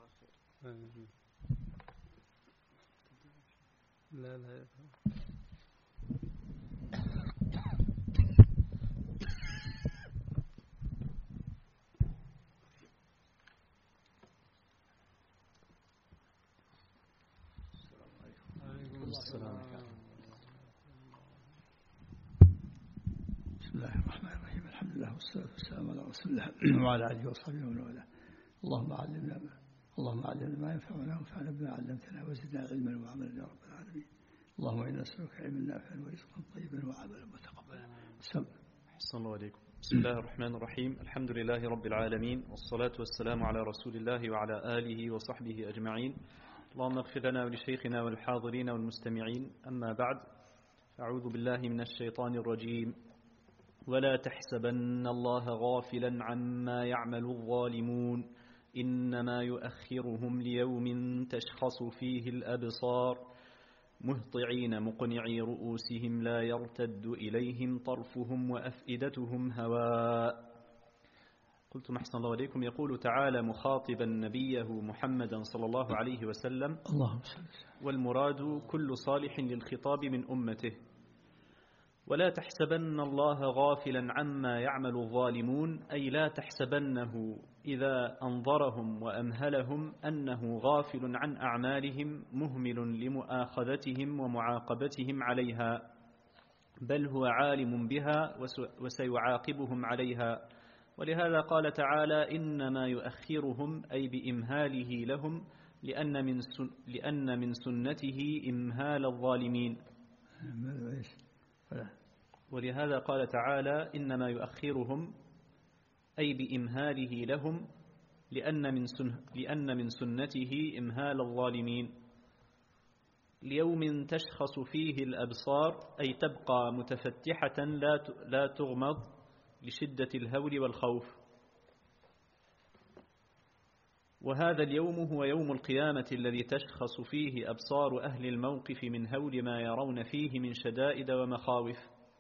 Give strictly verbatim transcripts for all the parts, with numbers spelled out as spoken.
لا لا السلام. بسم الله الرحمن الرحيم. الحمد لله والصلاة والسلام على رسول الله وعلى آله وصحبه ومن والاه. اللهم علمنا ما اللهم علمنا ما ينفعنا وانفعنا بما علمتنا وزدنا علما وعملا يا رب العالمين. اللهم إنا نسألك علما نافعا ورزقا طيبا وعملا متقبلا. أحسن الله عليكم. بسم الله الرحمن الرحيم. الحمد لله رب العالمين، والصلاة والسلام على رسول الله وعلى آله وصحبه أجمعين. اللهم اغفر لنا ولشيخنا والحاضرين والمستمعين. أما بعد، أعوذ بالله من الشيطان الرجيم. ولا تحسبن الله غافلا عما يعمل الظالمون إنما يؤخرهم ليوم تشخص فيه الأبصار مهطعين مقنعي رؤوسهم لا يرتد إليهم طرفهم وأفئدتهم هواء. قلتم أحسن الله عليكم. يقول تعالى مخاطبا نبيه محمدا صلى الله عليه وسلم: اللهم صل وسلم. والمراد كل صالح للخطاب من أمته. ولا تحسبن الله غافلا عما يعمل الظالمون، أي لا تحسبنه إذا أنظرهم وأمهلهم أنه غافل عن أعمالهم مهمل لمؤاخذتهم ومعاقبتهم عليها، بل هو عالم بها وسيعاقبهم عليها. ولهذا قال تعالى: إنما يؤخرهم، أي بإمهاله لهم، لأن من سن لأن من سنته إمهال الظالمين. ولهذا قال تعالى: إنما يؤخرهم، أي بإمهاله لهم، لأن من سن لأن من سنته إمهال الظالمين. ليوم تشخص فيه الأبصار، أي تبقى متفتحة لا لا تغمض لشدة الهول والخوف. وهذا اليوم هو يوم القيامة الذي تشخص فيه أبصار أهل الموقف من هول ما يرون فيه من شدائد ومخاوف.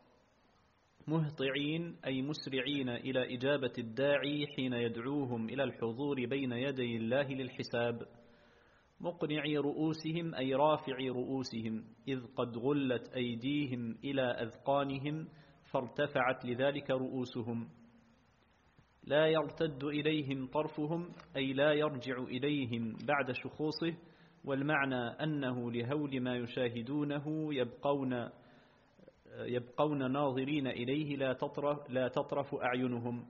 مهطعين، أي مسرعين إلى إجابة الداعي حين يدعوهم إلى الحضور بين يدي الله للحساب. مقنعي رؤوسهم، أي رافعي رؤوسهم، إذ قد غلت أيديهم إلى أذقانهم فارتفعت لذلك رؤوسهم. لا يرتد إليهم طرفهم، أي لا يرجع إليهم بعد شخوصه. والمعنى أنه لهول ما يشاهدونه يبقون يبقون ناظرين إليه لا تطرف, لا تطرف أعينهم.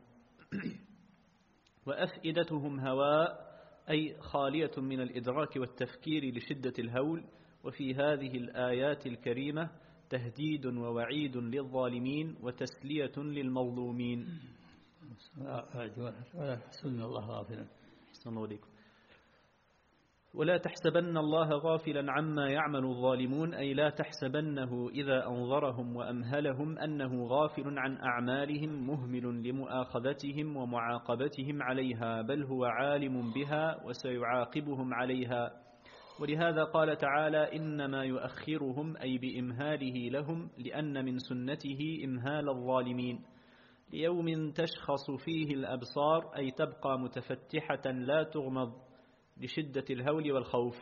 وأفئدتهم هواء، أي خالية من الإدراك والتفكير لشدة الهول. وفي هذه الآيات الكريمة تهديد ووعيد للظالمين وتسلية للمظلومين. ولا تحسبن الله غافلا. أحسن الله عليكم. ولا تحسبن الله غافلا عما يعمل الظالمون، أي لا تحسبنه إذا أنظرهم وأمهلهم أنه غافل عن أعمالهم مهمل لمؤاخذتهم ومعاقبتهم عليها، بل هو عالم بها وسيعاقبهم عليها. ولهذا قال تعالى: إنما يؤخرهم، أي بإمهاله لهم، لأن من سنته إمهال الظالمين. ليوم تشخص فيه الأبصار، أي تبقى متفتحة لا تغمض لشدة الهول والخوف.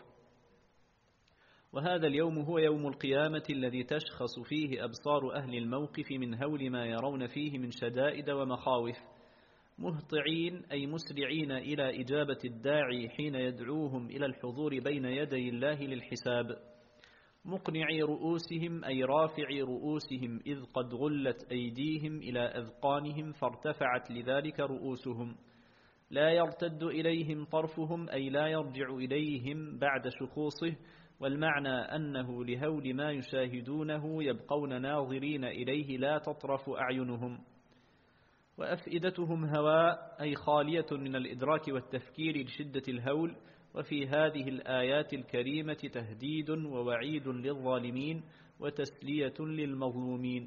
وهذا اليوم هو يوم القيامة الذي تشخص فيه أبصار أهل الموقف من هول ما يرون فيه من شدائد ومخاوف. مهطعين، أي مسرعين إلى إجابة الداعي حين يدعوهم إلى الحضور بين يدي الله للحساب. مقنعي رؤوسهم، أي رافعي رؤوسهم، إذ قد غلت أيديهم إلى أذقانهم فارتفعت لذلك رؤوسهم. لا يرتد إليهم طرفهم، أي لا يرجع إليهم بعد شخوصه. والمعنى أنه لهول ما يشاهدونه يبقون ناظرين إليه لا تطرف أعينهم. وأفئدتهم هواء، أي خالية من الإدراك والتفكير لشدة الهول. وفي هذه الآيات الكريمة تهديد ووعيد للظالمين وتسلية للمظلومين.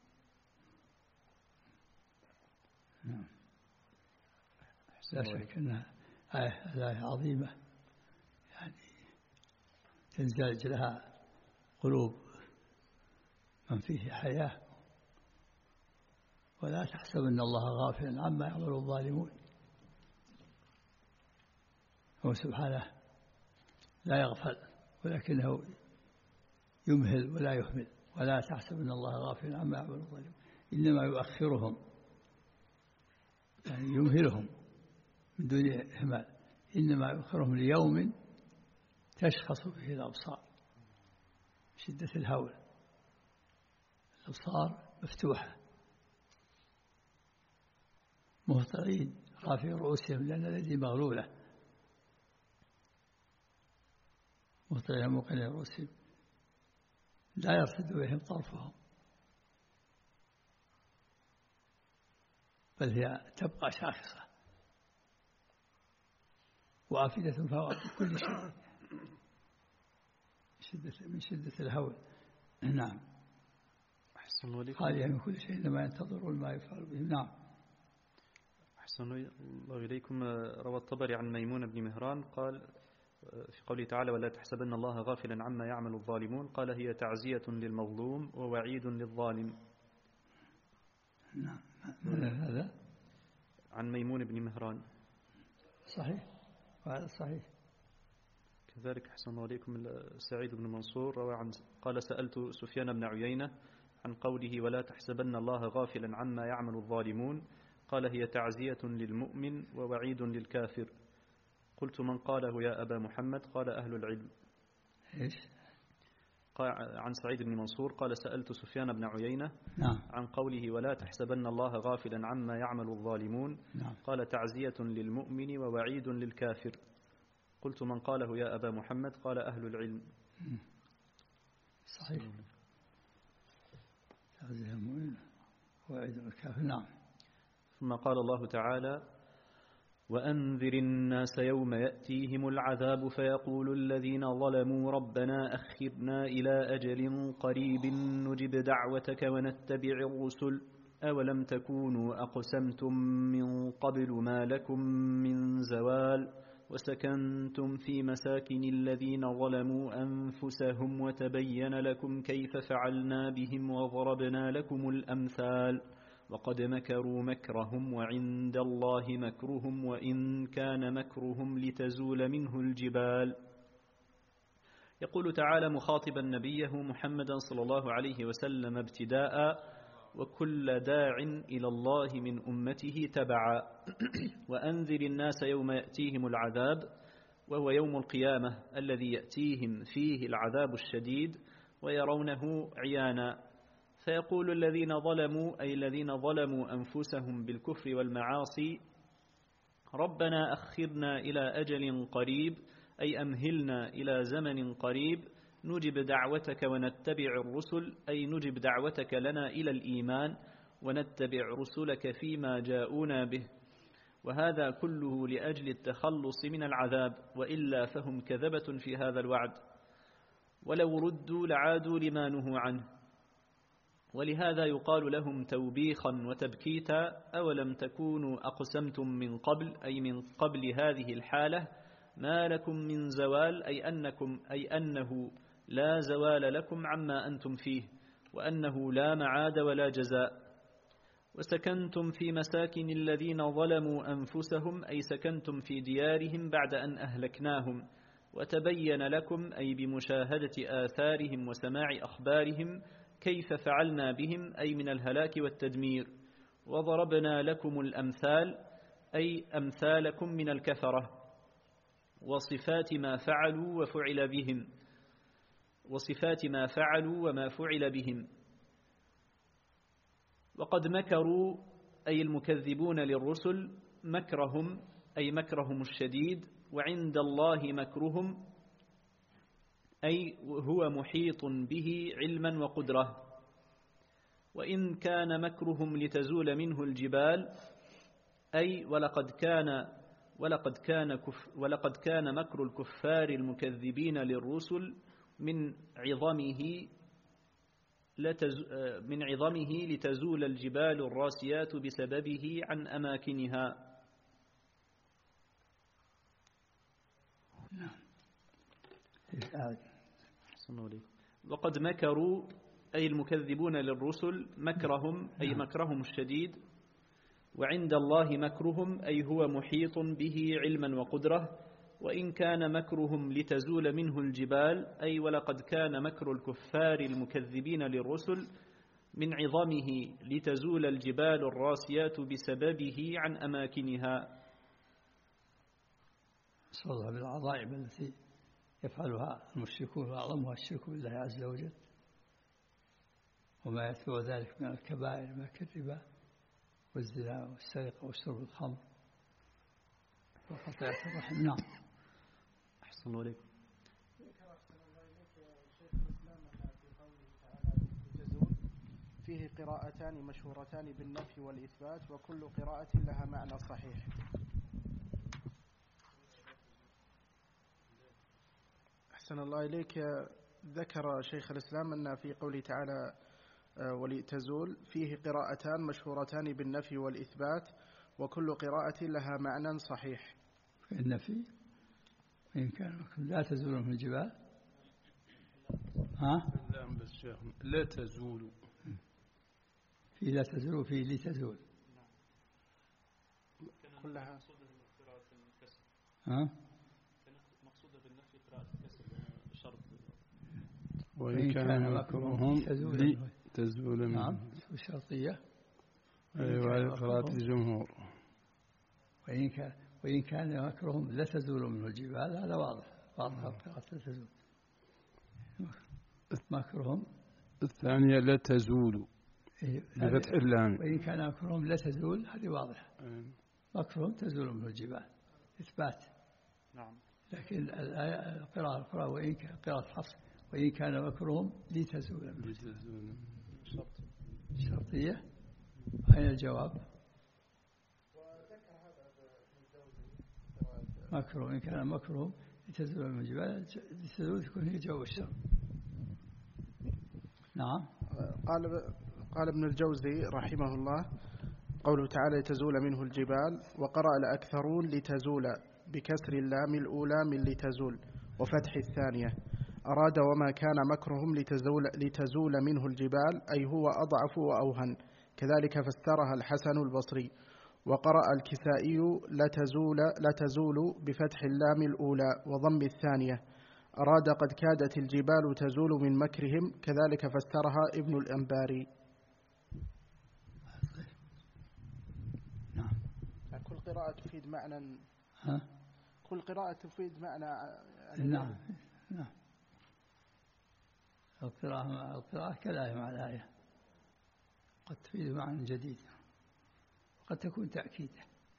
لا شك أنها آية عظيمة، يعني تنزعج لها قلوب من فيه حياة. ولا تحسبن الله غافلا عما يعمل الظالمون. هو سبحانه لا يغفل ولكنه يمهل ولا يهمل. ولا تحسب أن الله غافل عما يعمل الظالمون إنما يؤخرهم يعني يمهلهم من دون إهمال. إنما يؤخرهم ليوم تشخص فيه الأبصار شدة الهول. الأبصار مفتوحة مهطعين رافعين رؤوسهم لأن الذي مغلولة مهطعين موقعين رؤوسهم لا يرتد بهم طرفهم بل هي تبقى شاخصة وافدة فوق كل شيء شدة من شدة الهول. نعم. خالية من كل شيء إنما ينتظرون ما يفعل بهم. نعم. أحسن الله إليكم. روى الطبري عن ميمون بن مهران قال في قوله تعالى ولا تحسبن الله غافلا عما يعمل الظالمون قال هي تعزية للمظلوم ووعيد للظالم. نعم. هذا عن ميمون بن مهران. صحيح وهذا صحيح. كذلك أحسن الله عليكم سعيد بن منصور روى عن قال سألت سفيان بن عيينة عن قوله ولا تحسبن الله غافلا عما يعمل الظالمون قال هي تعزية للمؤمن ووعيد للكافر. قلت من قاله يا أبا محمد قال أهل العلم. إيش؟ قال عن سعيد بن منصور قال سألت سفيان بن عيينة نعم. عن قوله ولا تحسبن الله غافلا عما يعمل الظالمون نعم. قال تعزية للمؤمن ووعيد للكافر. قلت من قاله يا أبا محمد قال أهل العلم. صحيح. تعزية المؤمن ووعيد للكافر. نعم. ثم قال الله تعالى وأنذر الناس يوم يأتيهم العذاب فيقول الذين ظلموا ربنا أخرنا إلى أجل قريب نجب دعوتك ونتبع الرسل أولم تكونوا أقسمتم من قبل ما لكم من زوال وسكنتم في مساكن الذين ظلموا أنفسهم وتبين لكم كيف فعلنا بهم وضربنا لكم الأمثال وقد مكروا مكرهم وعند الله مكرهم وإن كان مكرهم لتزول منه الجبال. يقول تعالى مخاطبا نبيه محمدا صلى الله عليه وسلم ابتداء وكل داع إلى الله من أمته تبعا وأنذر الناس يوم يأتيهم العذاب وهو يوم القيامة الذي يأتيهم فيه العذاب الشديد ويرونه عيانا. فيقول الذين ظلموا أي الذين ظلموا أنفسهم بالكفر والمعاصي ربنا أخرنا إلى أجل قريب أي أمهلنا إلى زمن قريب نجب دعوتك ونتبع الرسل أي نجب دعوتك لنا إلى الإيمان ونتبع رسلك فيما جاءونا به. وهذا كله لأجل التخلص من العذاب وإلا فهم كذبة في هذا الوعد ولو ردوا لعادوا لما نهوا عنه. ولهذا يقال لهم توبيخا وتبكيتا أولم تكونوا أقسمتم من قبل أي من قبل هذه الحالة ما لكم من زوال أي أنكم أي أنه لا زوال لكم عما أنتم فيه وأنه لا معاد ولا جزاء. وسكنتم في مساكن الذين ظلموا أنفسهم أي سكنتم في ديارهم بعد أن أهلكناهم وتبين لكم أي بمشاهدة آثارهم وسماع أخبارهم كيف فعلنا بهم أي من الهلاك والتدمير. وضربنا لكم الأمثال أي أمثالكم من الكفرة وصفات ما فعلوا وفعل بهم وصفات ما فعلوا وما فعل بهم. وقد مكروا أي المكذبون للرسل مكرهم أي مكرهم الشديد وعند الله مكرهم أي هو محيط به علما وقدرة. وإن كان مكرهم لتزول منه الجبال أي ولقد كان ولقد كان كف ولقد كان مكر الكفار المكذبين للرسل من عظمه من عظمه لتزول الجبال الراسيات بسببه عن أماكنها. وقد مكروا أي المكذبون للرسل مكرهم أي مكرهم الشديد وعند الله مكرهم أي هو محيط به علما وقدرة وإن كان مكرهم لتزول منه الجبال، أي ولقد كان مكر الكفار المكذبين للرسل من عظمه لتزول الجبال الراسيات بسببه عن أماكنها. صلها بالعظائم التي يفعلها المشركون، وأعظمها الشرك بالله عز وجل، وما يتبع ذلك من الكبائر ما كالربا والزنا والسرقة وشرب الخمر وقطيعة الرحم. نعم. أحسن عليكم. فيه قراءتان مشهورتان بالنفي والإثبات، وكل قراءة لها معنى صحيح. أحسن الله إليك. ذكر شيخ الإسلام أن في قوله تعالى ولتزول فيه قراءتان مشهورتان بالنفي والإثبات، وكل قراءة لها معنى صحيح. في النفي إن كان لا تزول من الجبال. ها؟ لا بس شيخ لا تزول. في لا تزول في لتزول. كلها. ها؟ مقصودة بالنفي قراءة الكسر شرط. وإن كان مكرهم لتزول منه. نعم شرطية. أيوة قراءة الجمهور. وإن كان وإن كان مكرهم لا تزول منه الجبال، هذا واضح واضح قراءة لا تزول. مكرهم الثانية لا تزول بفتح اللام. وإن كان مكرهم لا تزول، هذه واضحة. مكرهم تزول منه الجبال إثبات. نعم. لكن القراءة القراءة وإن كان قراءة حفص وإن كان مكرهم لتزول منه الجبال شرطية. أين الجواب؟ مكرهم إن كان مكرهم لتزول من الجبال، لتزول تكون هي جواب الشرط. نعم. قال قال ابن الجوزي رحمه الله قوله تعالى تزول منه الجبال، وقرأ الأكثرون لتزول بكسر اللام الأولى من لتزول وفتح الثانية، أراد وما كان مكرهم لتزول, لتزول منه الجبال، أي هو أضعف وأوهن. كذلك فسرها الحسن البصري. وقرأ الكسائي لتزول, لتزول بفتح اللام الأولى وضم الثانية، أراد قد كادت الجبال تزول من مكرهم. كذلك فسرها ابن الأنباري. نعم. كل قراءة تفيد معنى. ها؟ كل قراءة تفيد معنى. نعم نعم. القراءة القراءة كالآية مع الآية قد تفيد معنى جديد، قد تكون تأكيدا.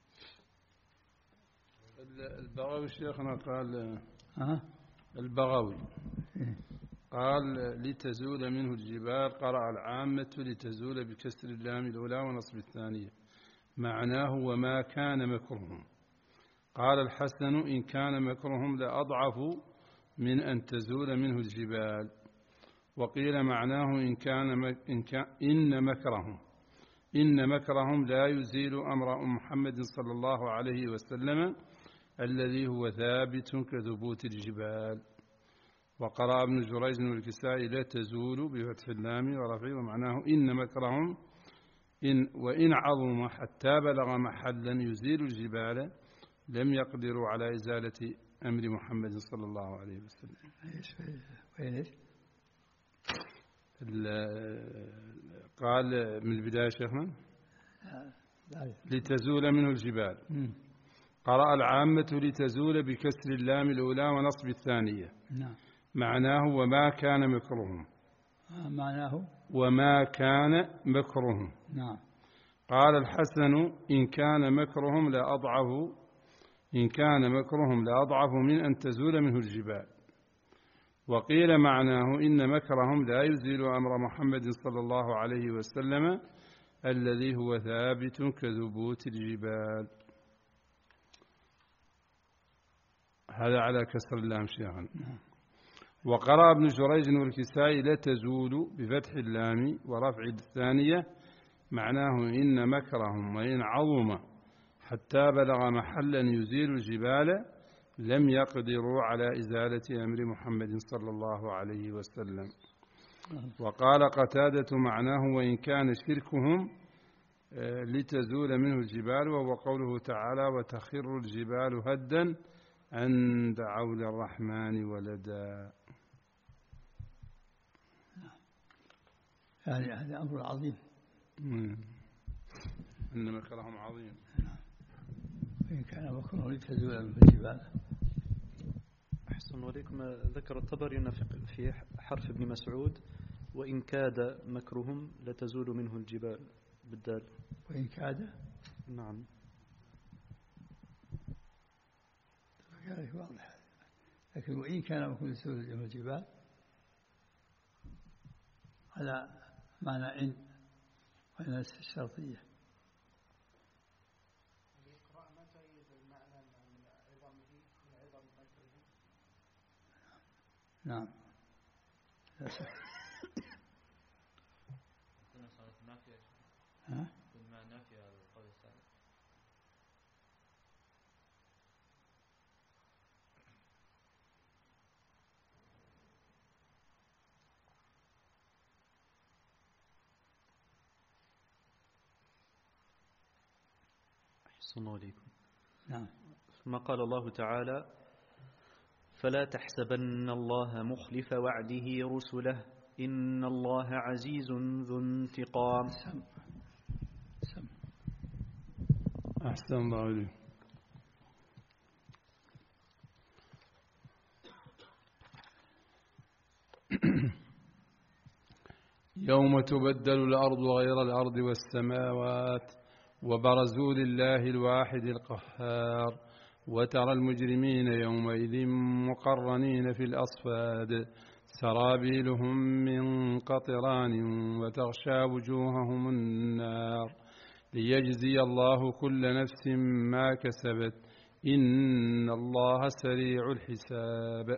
البغوي شيخنا قال ها؟ البغوي قال لتزول منه الجبال، قرأ العامة لتزول بكسر اللام الأولى ونصب الثانية، معناه وما كان مكرهم. قال الحسن إن كان مكرهم لأضعف من أن تزول منه الجبال. وقيل معناه إن كان مك إن, كان إن مكرهم إن مكرهم لا يزيل أمر محمد صلى الله عليه وسلم الذي هو ثابت كثبوت الجبال. وقرأ ابن جريج والكسائي لا تزول بفتح اللام ورفعه، ومعناه إن مكرهم إن وإن عظم حتى بلغ محلا يزيل الجبال لم يقدروا على إزالة أمر محمد صلى الله عليه وسلم. قال من البداية شيخنا لتزول منه الجبال، قرأ العامة لتزول بكسر اللام الأولى ونصب الثانية. نعم. معناه وما كان مكرهم. معناه وما كان مكرهم. نعم. قال الحسن إن كان مكرهم لأضعف إن كان مكرهم لأضعف من أن تزول منه الجبال. وقيل معناه إن مكرهم لا يزيل أمر محمد صلى الله عليه وسلم الذي هو ثابت كثبوت الجبال. هذا على كسر اللام شيخا. وقرأ ابن جريج والكسائي لا تزول بفتح اللام ورفع الثانية، معناه إن مكرهم وإن عظم حتى بلغ محلا يزيل الجبال لم يقدروا على إزالة أمر محمد صلى الله عليه وسلم. وقال قتادة معناه وإن كان شركهم لتزول منه الجبال، وهو قوله تعالى وتخر الجبال هدا أن دعوا للرحمن ولدا. يعني هذا أمر عظيم. إن مكرهم عظيم. إن كان مكرهم لتزول منه الجبال. أحسن عليكم. ذكر الطبري في حرف ابن مسعود وإن كاد مكرهم لتزول منه الجبال بالدال. وإن كاد نعم واضح، لكن وإن كان مكرهم لتزول منه الجبال على معنى إن وإن الشرطية. نعم لا شك. ها؟ أحسن عليكم. نعم. ثم قال الله تعالى فلا تحسبن الله مخلف وعده رسله إن الله عزيز ذو انتقام. سم. سم. أحسن الله عليك. يوم تبدل الأرض غير الأرض والسماوات وبرزوا لله الواحد القهار وترى المجرمين يومئذ مقرنين في الأصفاد سرابيلهم من قطران وتغشى وجوههم النار ليجزي الله كل نفس ما كسبت إن الله سريع الحساب.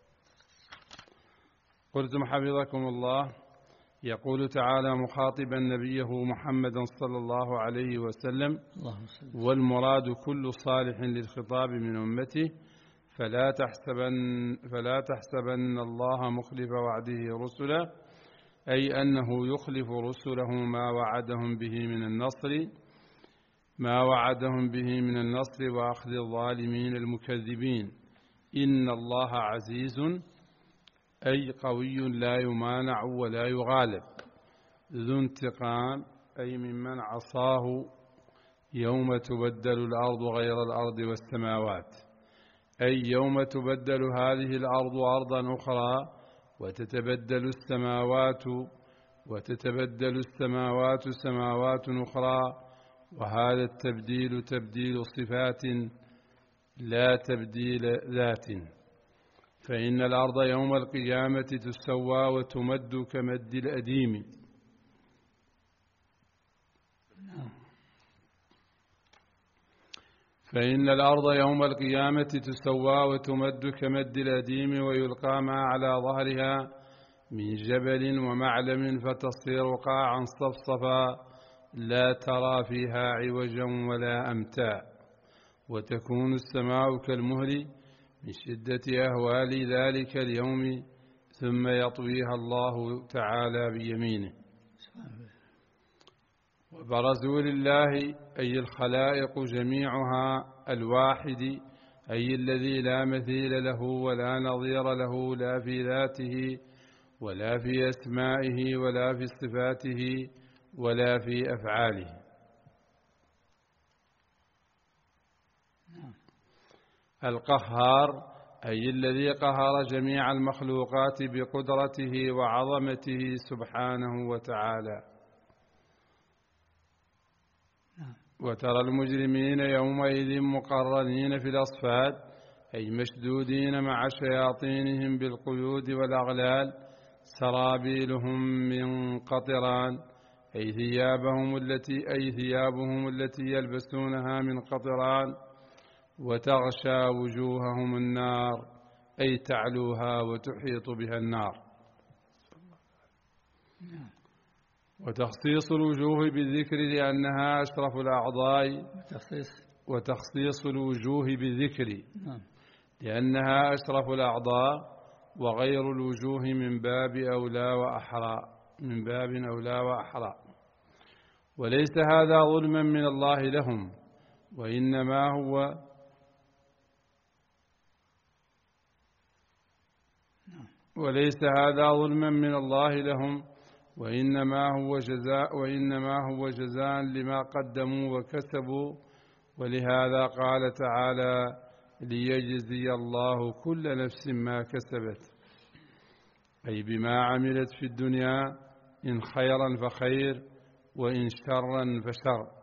قلتم حفظكم الله. يقول تعالى مخاطبا نبيه محمدا صلى الله عليه وسلم والمراد كل صالح للخطاب من أمته فلا تحسبن, فلا تحسبن الله مخلف وعده رسله أي أنه يخلف رسله ما وعدهم به من النصر ما وعدهم به من النصر وأخذ الظالمين المكذبين. إن الله عزيز أي قوي لا يمانع ولا يغالب ذو انتقام أي ممن عصاه يوم تبدل الأرض غير الأرض والسماوات أي يوم تبدل هذه الأرض أرضا أخرى وتتبدل السماوات وتتبدل السماوات سماوات أخرى وهذا التبديل تبديل صفات لا تبديل ذات. فإن الأرض يوم القيامة تسوى وتمد كمد الأديم فإن الأرض يوم القيامة تسوى وتمد كمد الأديم ويلقى ما على ظهرها من جبل ومعلم فتصير قاعا صفصفا لا ترى فيها عوجا ولا أمتا وتكون السماء كالمهل من شدة أهوال ذلك اليوم ثم يطويها الله تعالى بيمينه. وبرزوا لله أي الخلائق جميعها الواحد أي الذي لا مثيل له ولا نظير له لا في ذاته ولا في أسمائه ولا في صفاته ولا في أفعاله. القهار أي الذي قهر جميع المخلوقات بقدرته وعظمته سبحانه وتعالى. وترى المجرمين يومئذ مقرنين في الأصفاد أي مشدودين مع شياطينهم بالقيود والأغلال سرابيلهم من قطران أي ثيابهم التي أي ثيابهم التي يلبسونها من قطران وتغشى وجوههم النار أي تعلوها وتحيط بها النار. وتخصيص الوجوه بالذكر لأنها أشرف الأعضاء وتخصيص الوجوه بالذكر لأنها أشرف الأعضاء وغير الوجوه من باب أولى وأحرى من باب أولى وأحرى وليس هذا ظلما من الله لهم وإنما هو وليس هذا ظلما من الله لهم، وإنما هو جزاء وإنما هو جزاء لما قدموا وكسبوا. ولهذا قال تعالى: ليجزي الله كل نفس ما كسبت، أي بما عملت في الدنيا، إن خيرا فخير وإن شرا فشر.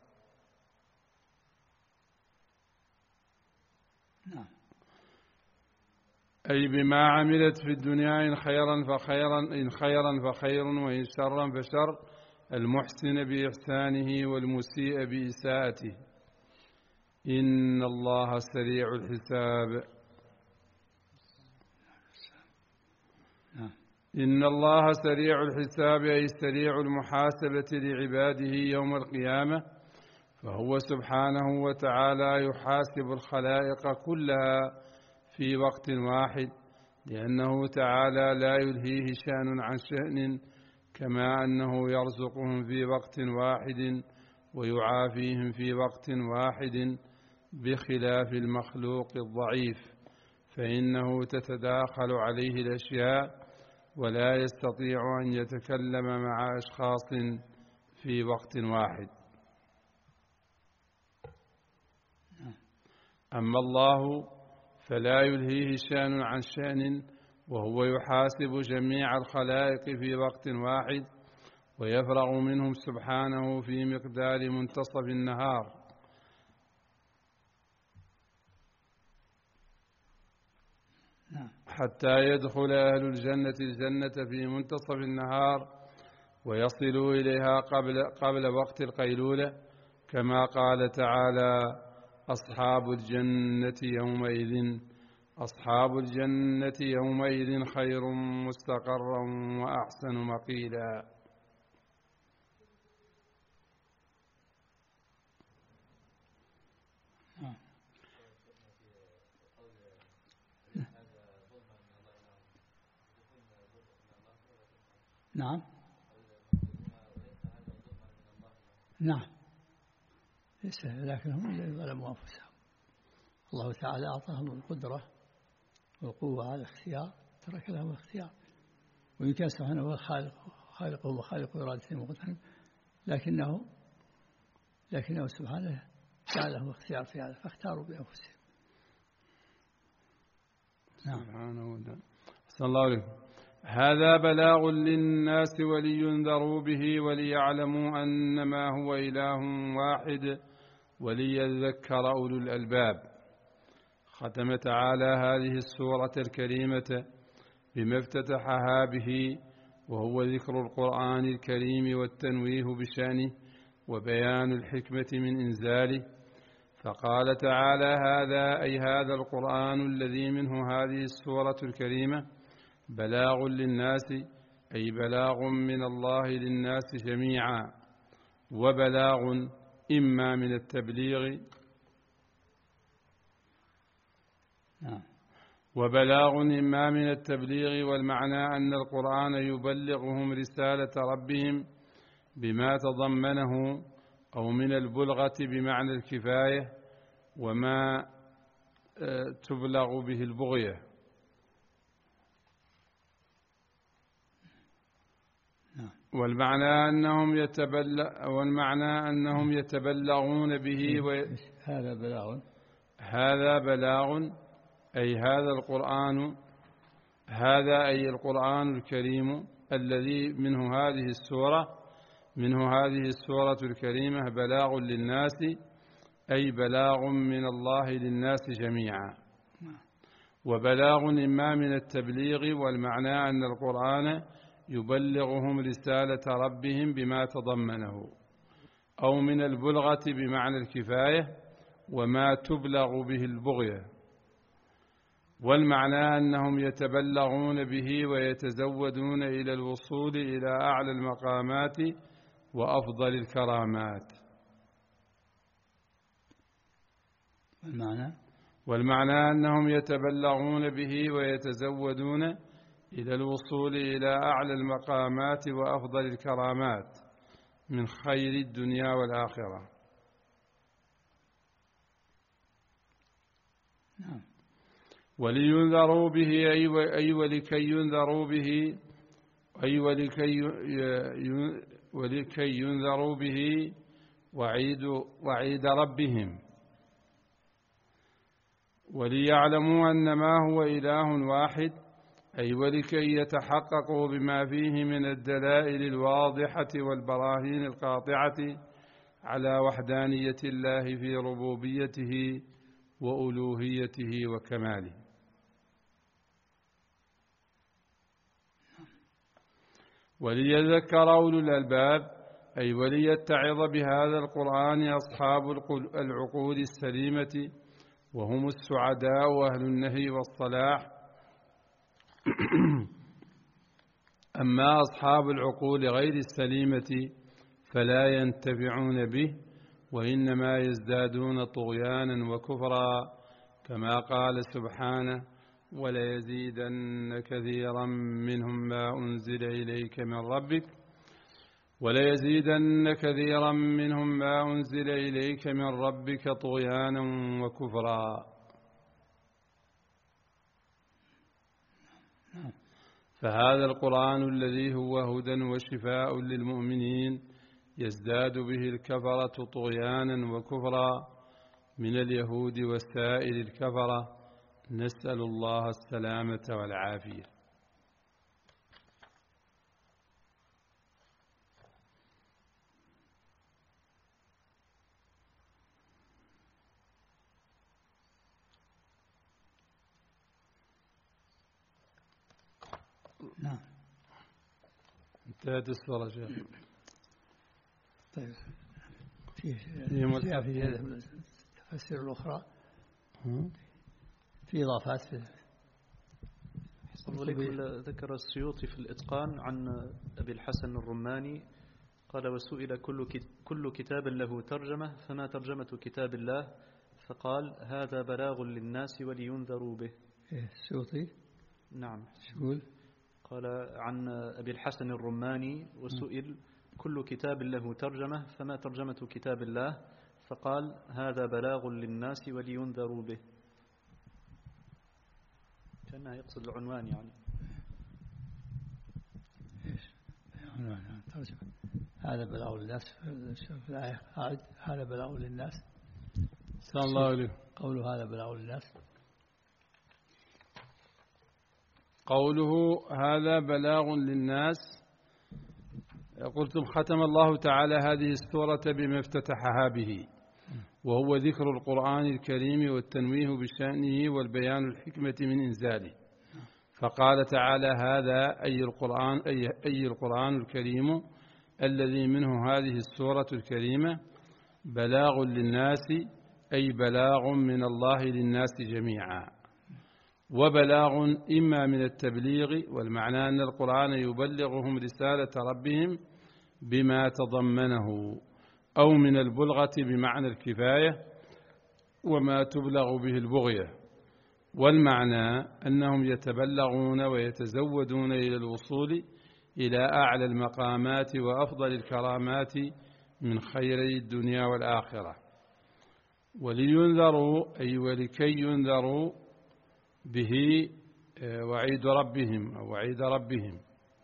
أي بما عملت في الدنيا، إن خيرا فخيرا إن خيرا فخير وإن شرا فشر، المحسن بإحسانه والمسيء بإساءته. إن الله سريع الحساب. إن الله سريع الحساب، أي سريع المحاسبة لعباده يوم القيامة، فهو سبحانه وتعالى يحاسب الخلائق كلها في وقت واحد، لأنه تعالى لا يلهيه شأن عن شأن، كما أنه يرزقهم في وقت واحد ويعافيهم في وقت واحد، بخلاف المخلوق الضعيف فإنه تتداخل عليه الأشياء ولا يستطيع أن يتكلم مع أشخاص في وقت واحد. أما الله فلا يلهيه شأن عن شأن، وهو يحاسب جميع الخلائق في وقت واحد، ويفرغ منهم سبحانه في مقدار منتصف النهار، حتى يدخل أهل الجنة الجنة في منتصف النهار ويصلوا إليها قبل, قبل وقت القيلولة، كما قال تعالى: أصحاب الجنة يومئذ أصحاب الجنة يومئذ خير مستقرا وأحسن مقيلا. نعم نعم ليس، لكنهم ظلموا أنفسهم. الله تعالى أعطاهم القدرة والقوة على الاختيار، ترك لهم الاختيار، وإن كان سبحانه هو الخالق خالقهم وخالق إرادتهم وقدرهم، لكنه لكنه سبحانه جعل لهم اختيار في هذا فاختاروا بأنفسهم. نعم. سبحانه وتعالى. صلى الله عليه وسلم. هذا بلاغ للناس ولينذروا به وليعلموا أنما هو إله واحد وليذكر أولو الألباب. ختم تعالى هذه السورة الكريمة بما افتتحها به، وهو ذكر القرآن الكريم والتنويه بشأنه وبيان الحكمة من إنزاله. فقال تعالى: هذا أي هذا القرآن الذي منه هذه السورة الكريمة بلاغ للناس، أي بلاغ من الله للناس جميعا، وبلاغ إما من التبليغ وبلاغ إما من التبليغ والمعنى أن القرآن يبلغهم رسالة ربهم بما تضمنه، أو من البلغة بمعنى الكفاية وما تبلغ به البغية. والمعنى أنهم يتبلغ والمعنى أنهم يتبلغون به و... هذا بلاغ هذا بلاغ أي هذا القرآن هذا أي القرآن الكريم الذي منه هذه السورة منه هذه السورة الكريمة بلاغ للناس، أي بلاغ من الله للناس جميعا. وبلاغ إما من التبليغ، والمعنى أن القرآن يبلغهم رسالة ربهم بما تضمنه، أو من البلغة بمعنى الكفاية وما تبلغ به البغية. والمعنى أنهم يتبلغون به ويتزودون إلى الوصول إلى أعلى المقامات وأفضل الكرامات. والمعنى والمعنى أنهم يتبلغون به ويتزودون إلى الوصول إلى أعلى المقامات وأفضل الكرامات من خير الدنيا والآخرة. نعم. ولينذروا به أي ولكي ينذروا به أي ولكي ولكي ينذروا به وعيد وعيد ربهم، وليعلموا أنما هو إله واحد، أي ولكي يتحققوا بما فيه من الدلائل الواضحة والبراهين القاطعة على وحدانية الله في ربوبيته وألوهيته وكماله. وليذكر أولو الألباب، أي وليتعظ بهذا القرآن أصحاب العقول السليمة وهم السعداء وأهل النهي والصلاح. أما أصحاب العقول غير السليمة فلا ينتفعون به، وإنما يزدادون طغيانا وكفرا، كما قال سبحانه: وليزيدن كثيرا منهم ما أنزل إليك من ربك وليزيدن كثيرا منهم ما أنزل إليك من ربك طغيانا وكفرا. فهذا القرآن الذي هو هدى وشفاء للمؤمنين يزداد به الكفرة طغيانا وكفرا من اليهود وسائر الكفرة، نسأل الله السلامة والعافية. نعم، انتهت السورة شيخ. طيب، في في في التفسير الأخرى في إضافات في ذكر السيوطي في الإتقان عن أبي الحسن الرماني قال: وسئل كل كل كتاب له ترجمة فما ترجمة كتاب الله؟ فقال: هذا بلاغ للناس ولينذروا به. السيوطي نعم. شقول؟ قال عن أبي الحسن الرماني: وسئل كل كتاب له ترجمة فما ترجمة كتاب الله؟ فقال: هذا بلاغ للناس ولينذروا به. كأنه يقصد العنوان يعني. ايش؟ عنوان ترجمة. هذا بلاغ للناس في الآية. هذا بلاغ للناس. صلى الله عليه. قوله هذا بلاغ للناس. قوله هذا بلاغ للناس، قلتم ختم الله تعالى هذه السورة بما افتتحها به، وهو ذكر القرآن الكريم والتنويه بشأنه والبيان الحكمة من إنزاله. فقال تعالى: هذا أي القرآن أي, أي القرآن الكريم الذي منه هذه السورة الكريمة بلاغ للناس، أي بلاغ من الله للناس جميعا. وبلاغ إما من التبليغ، والمعنى أن القرآن يبلغهم رسالة ربهم بما تضمنه، أو من البلغة بمعنى الكفاية وما تبلغ به البغية. والمعنى أنهم يتبلغون ويتزودون إلى الوصول إلى أعلى المقامات وأفضل الكرامات من خيري الدنيا والآخرة. ولينذروا أي ولكي ينذروا به وعيد ربهم أو وعيد ربهم.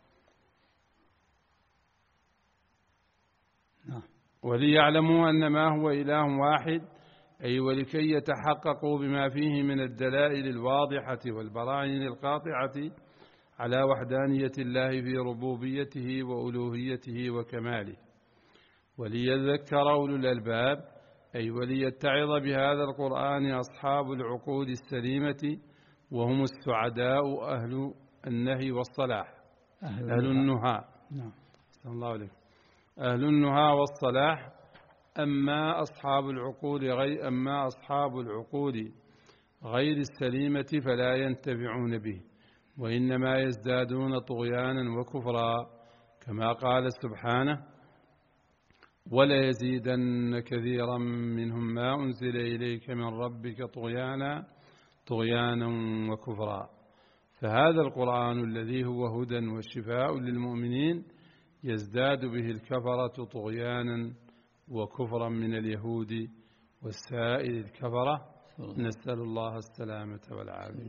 وليعلموا أنما هو إله واحد، أي ولكي يتحققوا بما فيه من الدلائل الواضحة والبراهين القاطعة على وحدانية الله في ربوبيته وألوهيته وكماله. وليذكر أولو الألباب، أي وليتعظ بهذا القرآن أصحاب العقول السليمة وهم السعداء أهل النهي والصلاح، أهل, أهل النهى. نعم. صلى الله عليه. أهل النهى والصلاح. أما أصحاب العقول غير أما أصحاب العقول غير السليمة فلا ينتفعون به، وإنما يزدادون طغيانا وكفرا، كما قال سبحانه: ولا يزيدن كثيرا منهم ما أنزل إليك من ربك طغيانا طغيانا وكفرا. فهذا القرآن الذي هو هدى وشفاء للمؤمنين يزداد به الكفرة طغيانا وكفرا من اليهود وسائر الكفرة، نسأل الله السلامة والعافية.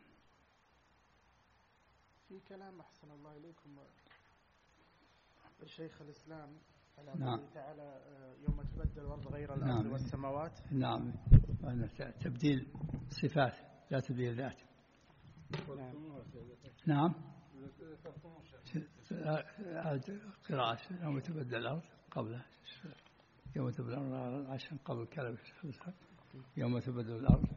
في كلام أحسن الله إليكم الشيخ الإسلام على نعم. قوله تعالى يوم تبدل الأرض غير الأرض نعم. والسماوات. نعم، تبديل صفات لا تبديل ذات. نعم. قراءة يوم تبدل الأرض قبل يوم تبدل الأرض عشان قبل كلام يوم تبدل الأرض.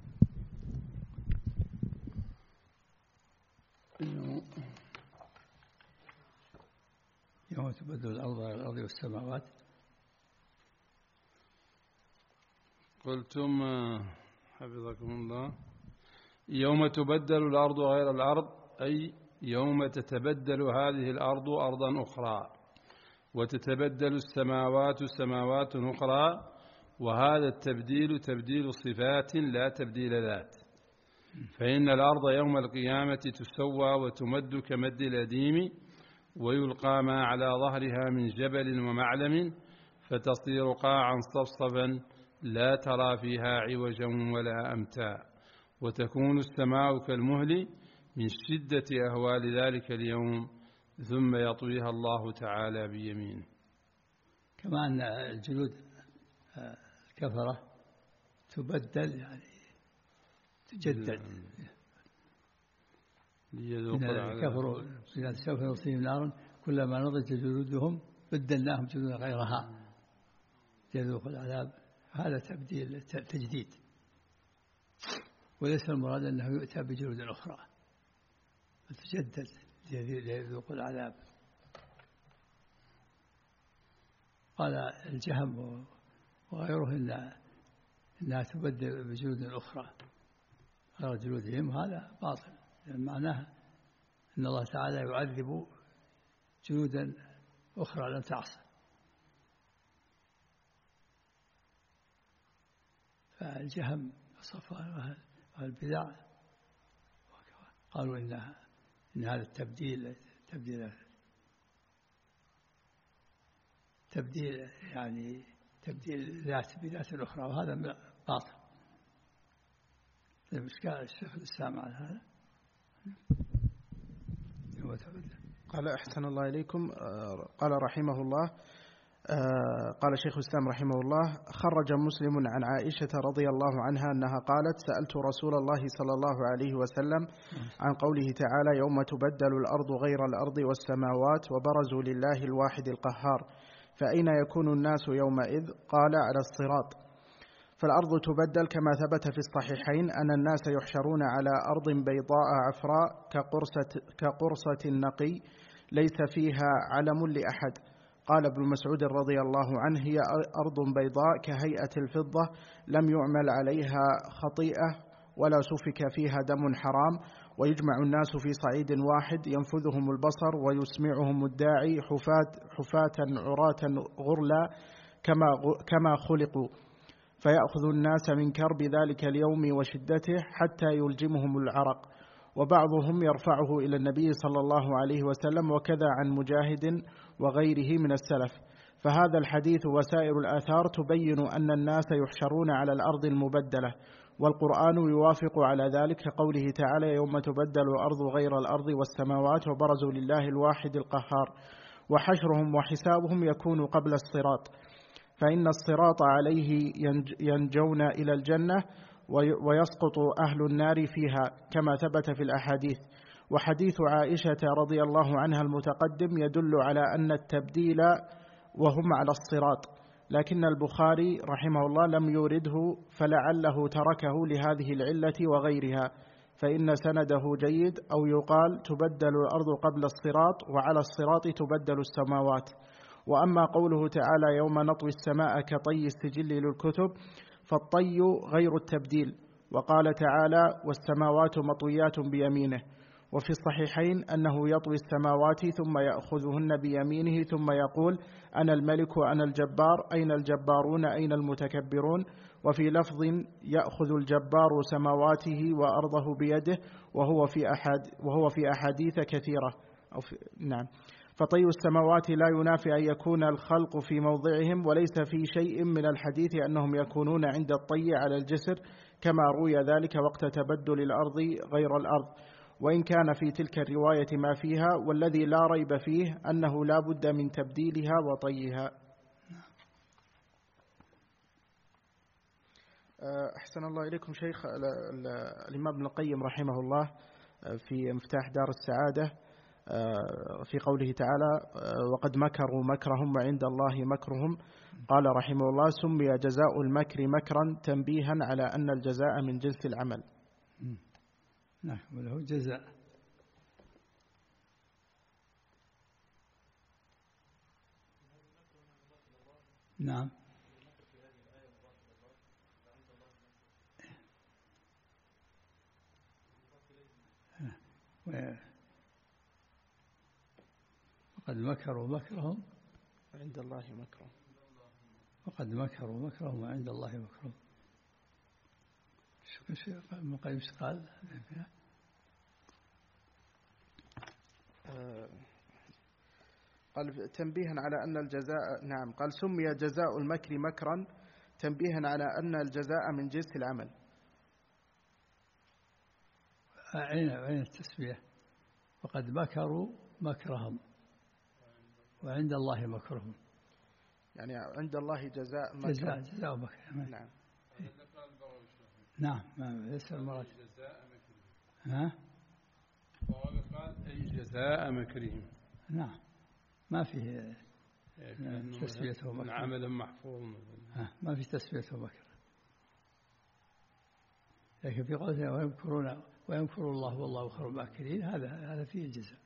يوم تبدل الأرض غير الأرض والسماوات. قلتم حفظكم الله يوم تبدل الأرض غير الأرض، أي يوم تتبدل هذه الأرض أرضا أخرى، وتتبدل السماوات سماوات أخرى، وهذا التبديل تبديل صفات لا تبديل ذات. فإن الأرض يوم القيامة تسوى وتمد كمد الأديم، ويلقى ما على ظهرها من جبل ومعلم، فتصير قاعا صفصفا لا ترى فيها عوجا ولا أمتا، وتكون السماء كالمهل من شدة أهوال ذلك اليوم، ثم يطويها الله تعالى بيمينه. كما أن الجلود الكفرة تبدل يعني تجدد، كفروا إذا سوف يصيبهم نار كلما نضجت جلودهم بدلناهم جلودا غيرها ليذوقوا العذاب. هذا تبديل تجديد، وليس المراد أنه يؤتى بجلود أخرى فتجدد ليذوقوا العذاب. قال الجهم وغيره إن إنها تبدل بجلود أخرى غير جلودهم، هذا باطل، يعني معناه أن الله تعالى يعذب جلودا أخرى لم تعصى. فالجهم الصفوة والبدع قالوا إنها إن هذا التبديل تبديل تبديل يعني تبديل ذات بذات أخرى، وهذا باطل. إشكال الشيخ الإسلام على هذا. قال أحسن الله إليكم. قال رحمه الله قال شيخ الإسلام رحمه الله: خرج مسلم عن عائشة رضي الله عنها أنها قالت: سألت رسول الله صلى الله عليه وسلم عن قوله تعالى: يوم تبدل الأرض غير الأرض والسماوات وبرزوا لله الواحد القهار، فأين يكون الناس يومئذ؟ قال: على الصراط. فالأرض تبدل كما ثبت في الصحيحين أن الناس يحشرون على أرض بيضاء عفراء كقرصة, كقرصة النقي ليس فيها علم لأحد. قال ابن مسعود رضي الله عنه: هي أرض بيضاء كهيئة الفضة لم يعمل عليها خطيئة ولا سفك فيها دم حرام، ويجمع الناس في صعيد واحد ينفذهم البصر ويسمعهم الداعي حفاة, حفاة عراة غرلا كما, كما خلقوا، فيأخذ الناس من كرب ذلك اليوم وشدته حتى يلجمهم العرق، وبعضهم يرفعه إلى النبي صلى الله عليه وسلم، وكذا عن مجاهد وغيره من السلف. فهذا الحديث وسائر الآثار تبين أن الناس يحشرون على الأرض المبدلة، والقرآن يوافق على ذلك كقوله تعالى: يوم تبدل الأرض غير الأرض والسماوات وبرزوا لله الواحد القهار. وحشرهم وحسابهم يكون قبل الصراط، فإن الصراط عليه ينجون إلى الجنة ويسقط أهل النار فيها كما ثبت في الأحاديث. وحديث عائشة رضي الله عنها المتقدم يدل على أن التبديل وهم على الصراط، لكن البخاري رحمه الله لم يورده، فلعله تركه لهذه العلة وغيرها، فإن سنده جيد. أو يقال: تبدل الأرض قبل الصراط وعلى الصراط تبدل السماوات. وأما قوله تعالى: يوم نطوي السماء كطي السجل للكتب، فالطي غير التبديل. وقال تعالى: والسماوات مطويات بيمينه. وفي الصحيحين أنه يطوي السماوات ثم يأخذهن بيمينه ثم يقول: أنا الملك وأنا الجبار، أين الجبارون أين المتكبرون. وفي لفظ: يأخذ الجبار سماواته وأرضه بيده، وهو في أحد وهو في أحاديث كثيرة. أو في نعم. فطي السماوات لا ينافي أن يكون الخلق في موضعهم، وليس في شيء من الحديث أنهم يكونون عند الطي على الجسر كما روي ذلك وقت تبدل الأرض غير الأرض، وإن كان في تلك الرواية ما فيها، والذي لا ريب فيه أنه لا بد من تبديلها وطيها. أحسن الله إليكم شيخ. الإمام ابن القيم رحمه الله في مفتاح دار السعادة في قوله تعالى وقد مكروا مكرهم وعند الله مكرهم، قال رحمه الله سمي جزاء المكر مكرا تنبيها على أن الجزاء من جنس العمل. نعم، وله جزاء. نعم. وقد مكروا مكرهم وعند الله مكرهم وقد مكروا مكرهم وعند الله مكرهم. شو ابن القيم قال؟ قال تنبيها على أن الجزاء، نعم، قال سمي جزاء المكر مكرا تنبيها على أن الجزاء من جنس العمل. أين أين التسمية؟ وقد مكروا مكرهم وعند الله مكرهم، يعني عند الله جزاء مكر. جزاء جزاء مكر. نعم. نعم، ليس المراد. ها؟ قال أي جزاء مكرهم. نعم، ما فيه تسميته مكر. عمل محفوظ. ما في تسميته مكر، لكن في قوله ويمكرون ويمكر الله والله خير الماكرين، هذا هذا فيه الجزاء.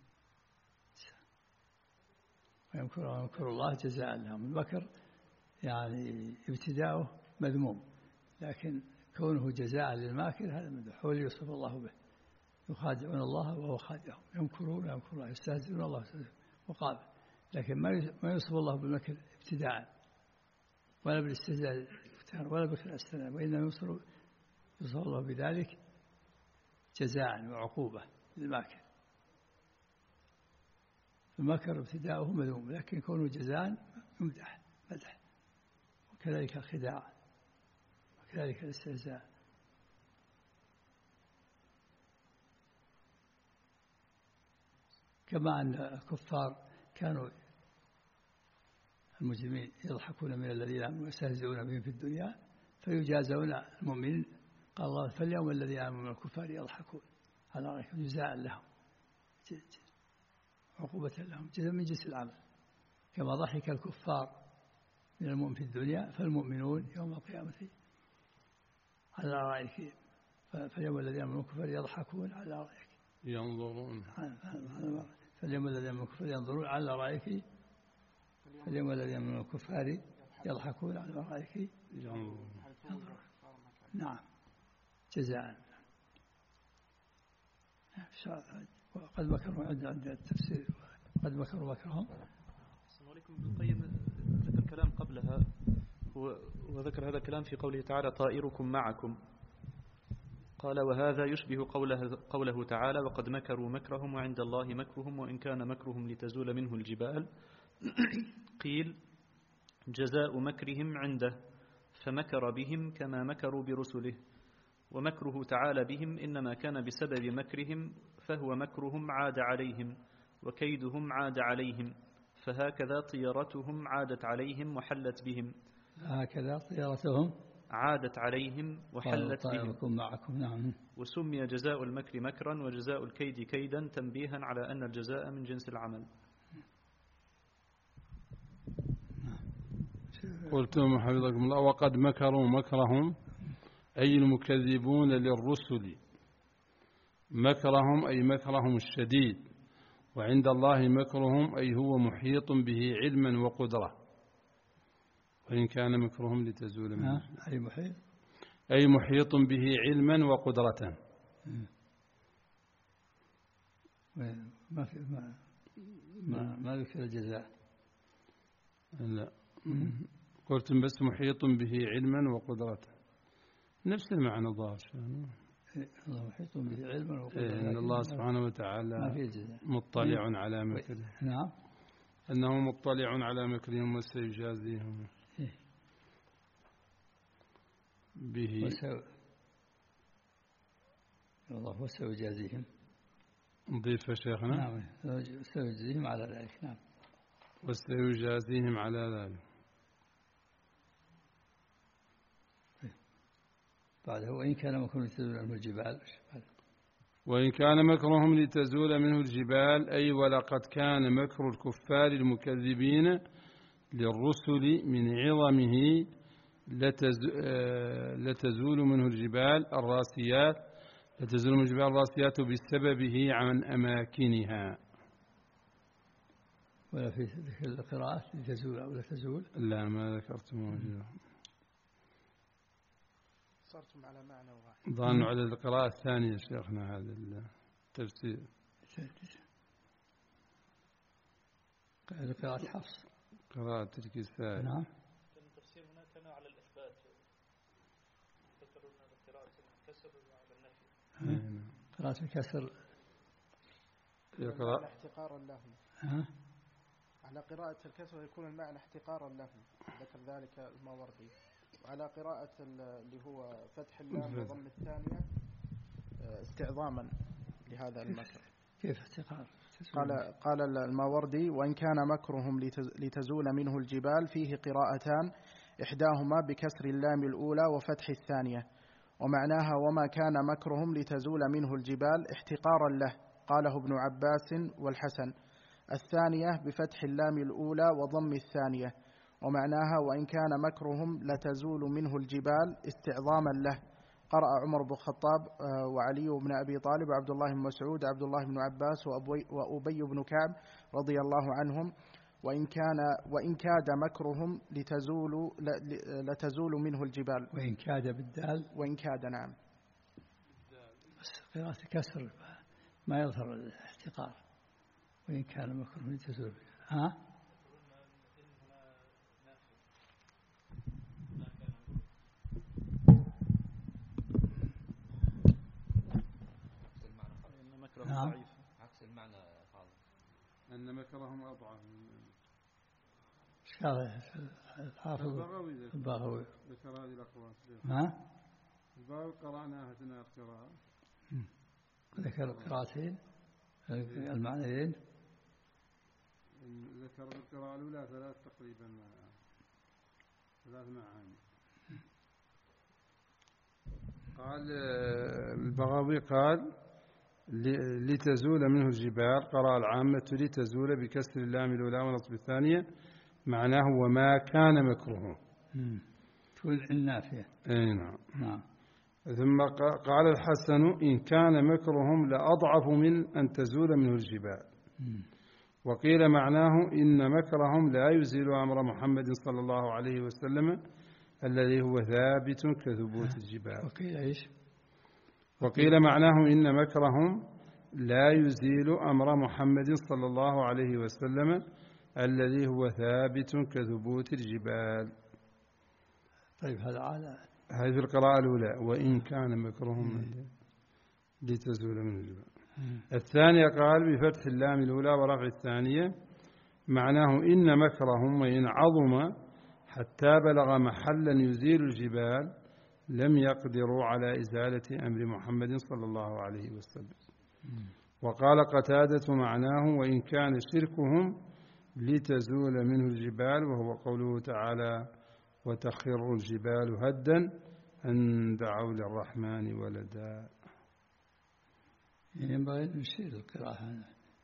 ويمكر ويمكر الله جزاء لهم. المكر يعني ابتداؤه مذموم، لكن كونه جزاء للماكر هذا مدح، هو اللي يوصف الله به. يخادعون الله وهو خادعهم، يمكرون ويمكر الله، يستهزئون الله يستهزئون وقال، لكن ما يوصف الله بالمكر ابتداء ولا بالاستهزاء ولا بكر الاستهزاء، وإنما يوصف الله بذلك جزاء وعقوبة للماكر. المكر ابتداؤه مذموم، لكن كونه جزاء يمدح مدح، وكذلك الخداع وكذلك الاستهزاء. كما أن الكفار كانوا المجرمين يضحكون من الذين آمنوا ويستهزئون بهم في الدنيا فيجازون المؤمنين. قال الله فاليوم الذين آمنوا من الكفار يضحكون على رأيكم جزاء لهم عقوبة لهم جزاء من جنس العمل. كما ضحك الكفار من المؤمن في الدنيا فالمؤمنون يوم القيامة على رأيك. فاليوم الذين آمنوا من الكفار يضحكون على رأيك ينظرون. فاليوم الذين آمنوا من الكفار ينظرون على رأيك. فاليوم الذين آمنوا من الكفار يضحكون على رأيك ينظرون. نعم، جزاء. وقد مكروا عند التفسير وقد مكروا مكرهم. السلام عليكم. ابن القيم ذكر كلام قبلها وذكر هذا الكلام في قوله تعالى طائركم معكم. قال وهذا يشبه قوله, قوله تعالى وقد مكروا مكرهم وعند الله مكرهم وإن كان مكرهم لتزول منه الجبال. قيل جزاء مكرهم عنده فمكر بهم كما مكروا برسله، ومكره تعالى بهم إنما كان بسبب مكرهم فهو مكرهم عاد عليهم وكيدهم عاد عليهم، فهكذا طيرتهم عادت عليهم وحلت بهم. هكذا طيرتهم عادت عليهم وحلت بهم. معكم. نعم. وسمي جزاء المكر مكرا وجزاء الكيد كيدا تنبيها على أن الجزاء من جنس العمل. قلتم حفظكم الله وقد مكروا مكرهم أي المكذبون للرسل، مكرهم أي مكرهم الشديد، وعند الله مكرهم أي هو محيط به علما وقدرة، وإن كان مكرهم لتزول منه. أي محيط أي محيط به علما وقدرة. ما في ما ما, ما ذكر الجزاء. لا، قلتم بس محيط به علما وقدرة، نفس المعنى ظاهر. الله محيط به علما وقدرة. إن الله سبحانه وتعالى مطلع على مكرهم. نعم. أنه مطلع على مكرهم وسيجازيهم به. الله وسيجازيهم. نضيف يا شيخنا. نعم سيجازيهم على ذلك. نعم وسيجازيهم على ذلك. بعده وإن كان مكرهم لتزول منه الجبال. وإن كان مكرهم لتزول منه الجبال أي ولقد كان مكر الكفار المكذبين للرسل من عظمه لتزول منه الجبال الراسيات لتزول منه الجبال الراسيات بسببه عن أماكنها. ولا في ذكر القراءة لتزول أو لا تزول؟ لا ما ذكرتموه. صرتم على معنى واحد. ظن على القراءة الثانية شيخنا هذا التفسير. قراءة حفص. قراءة الكسائي. نعم. التفسير هنا كان على الإثبات. ذكرنا قراءة الكسر على النفي. قراءة الكسر. يقرأ. احتقارا لهم. ها؟ على قراءة الكسر يكون المعنى احتقارا لهم. ذكر ذلك الماوردي. وعلى قراءة اللي هو فتح اللام وضم الثانية استعظاما لهذا المكر. كيف احتقار؟ قال قال الماوردي وإن كان مكرهم لتزول منه الجبال فيه قراءتان إحداهما بكسر اللام الأولى وفتح الثانية ومعناها وما كان مكرهم لتزول منه الجبال احتقارا له قاله ابن عباس والحسن. الثانية بفتح اللام الأولى وضم الثانية ومعناها وإن كان مكرهم لتزول منه الجبال استعظاما له. قرأ عمر بن الخطاب وعلي بن أبي طالب وعبد الله بن مسعود عبد الله بن عباس وأبي بن كعب رضي الله عنهم وإن كان وإن كاد مكرهم لتزول لتزول منه الجبال. وإن كاد بالدال. وإن كاد نعم. بس قراءة كسر ما يظهر الاحتقار. وإن كان مكرهم لتزول. ها؟ نعم. عكس المعنى فاضل أن مكرهم أضعف. إيش قال الحافظ البغوي ذكر هذه الأقوال. ها؟ البغوي قرأناها أثناء القراءة. ذكر القراءتين المعنيين. ذكر القراءة الأولى ثلاث تقريبا ثلاث معاني. قال البغوي قال لتزول منه الجبال قرأ العامة لتزول بكسر اللام الأولى ونصب الثانية معناه وما كان مكرهم. تقول النافية. أي نعم. نعم. ثم قال الحسن إن كان مكرهم لأضعف من أن تزول منه الجبال. مم. وقيل معناه إن مكرهم لا يزيل أمر محمد صلى الله عليه وسلم الذي هو ثابت كثبوت الجبال. وقيل إيش؟ وقيل معناه إن مكرهم لا يزيل أمر محمد صلى الله عليه وسلم الذي هو ثابت كثبوت الجبال. طيب هذا على هذه القراءة الأولى وإن كان مكرهم لتزول من الجبال. الثانية قال بفتح اللام الأولى ورفع الثانية معناه إن مكرهم وإن عظم حتى بلغ محلا يزيل الجبال لم يقدروا على إزالة أمر محمد صلى الله عليه وسلم. وقال قتادة معناه وإن كان شركهم لتزول منه الجبال وهو قوله تعالى وتخر الجبال هدا أن دعوا للرحمن ولدا. ينبغي أن نشير القراءة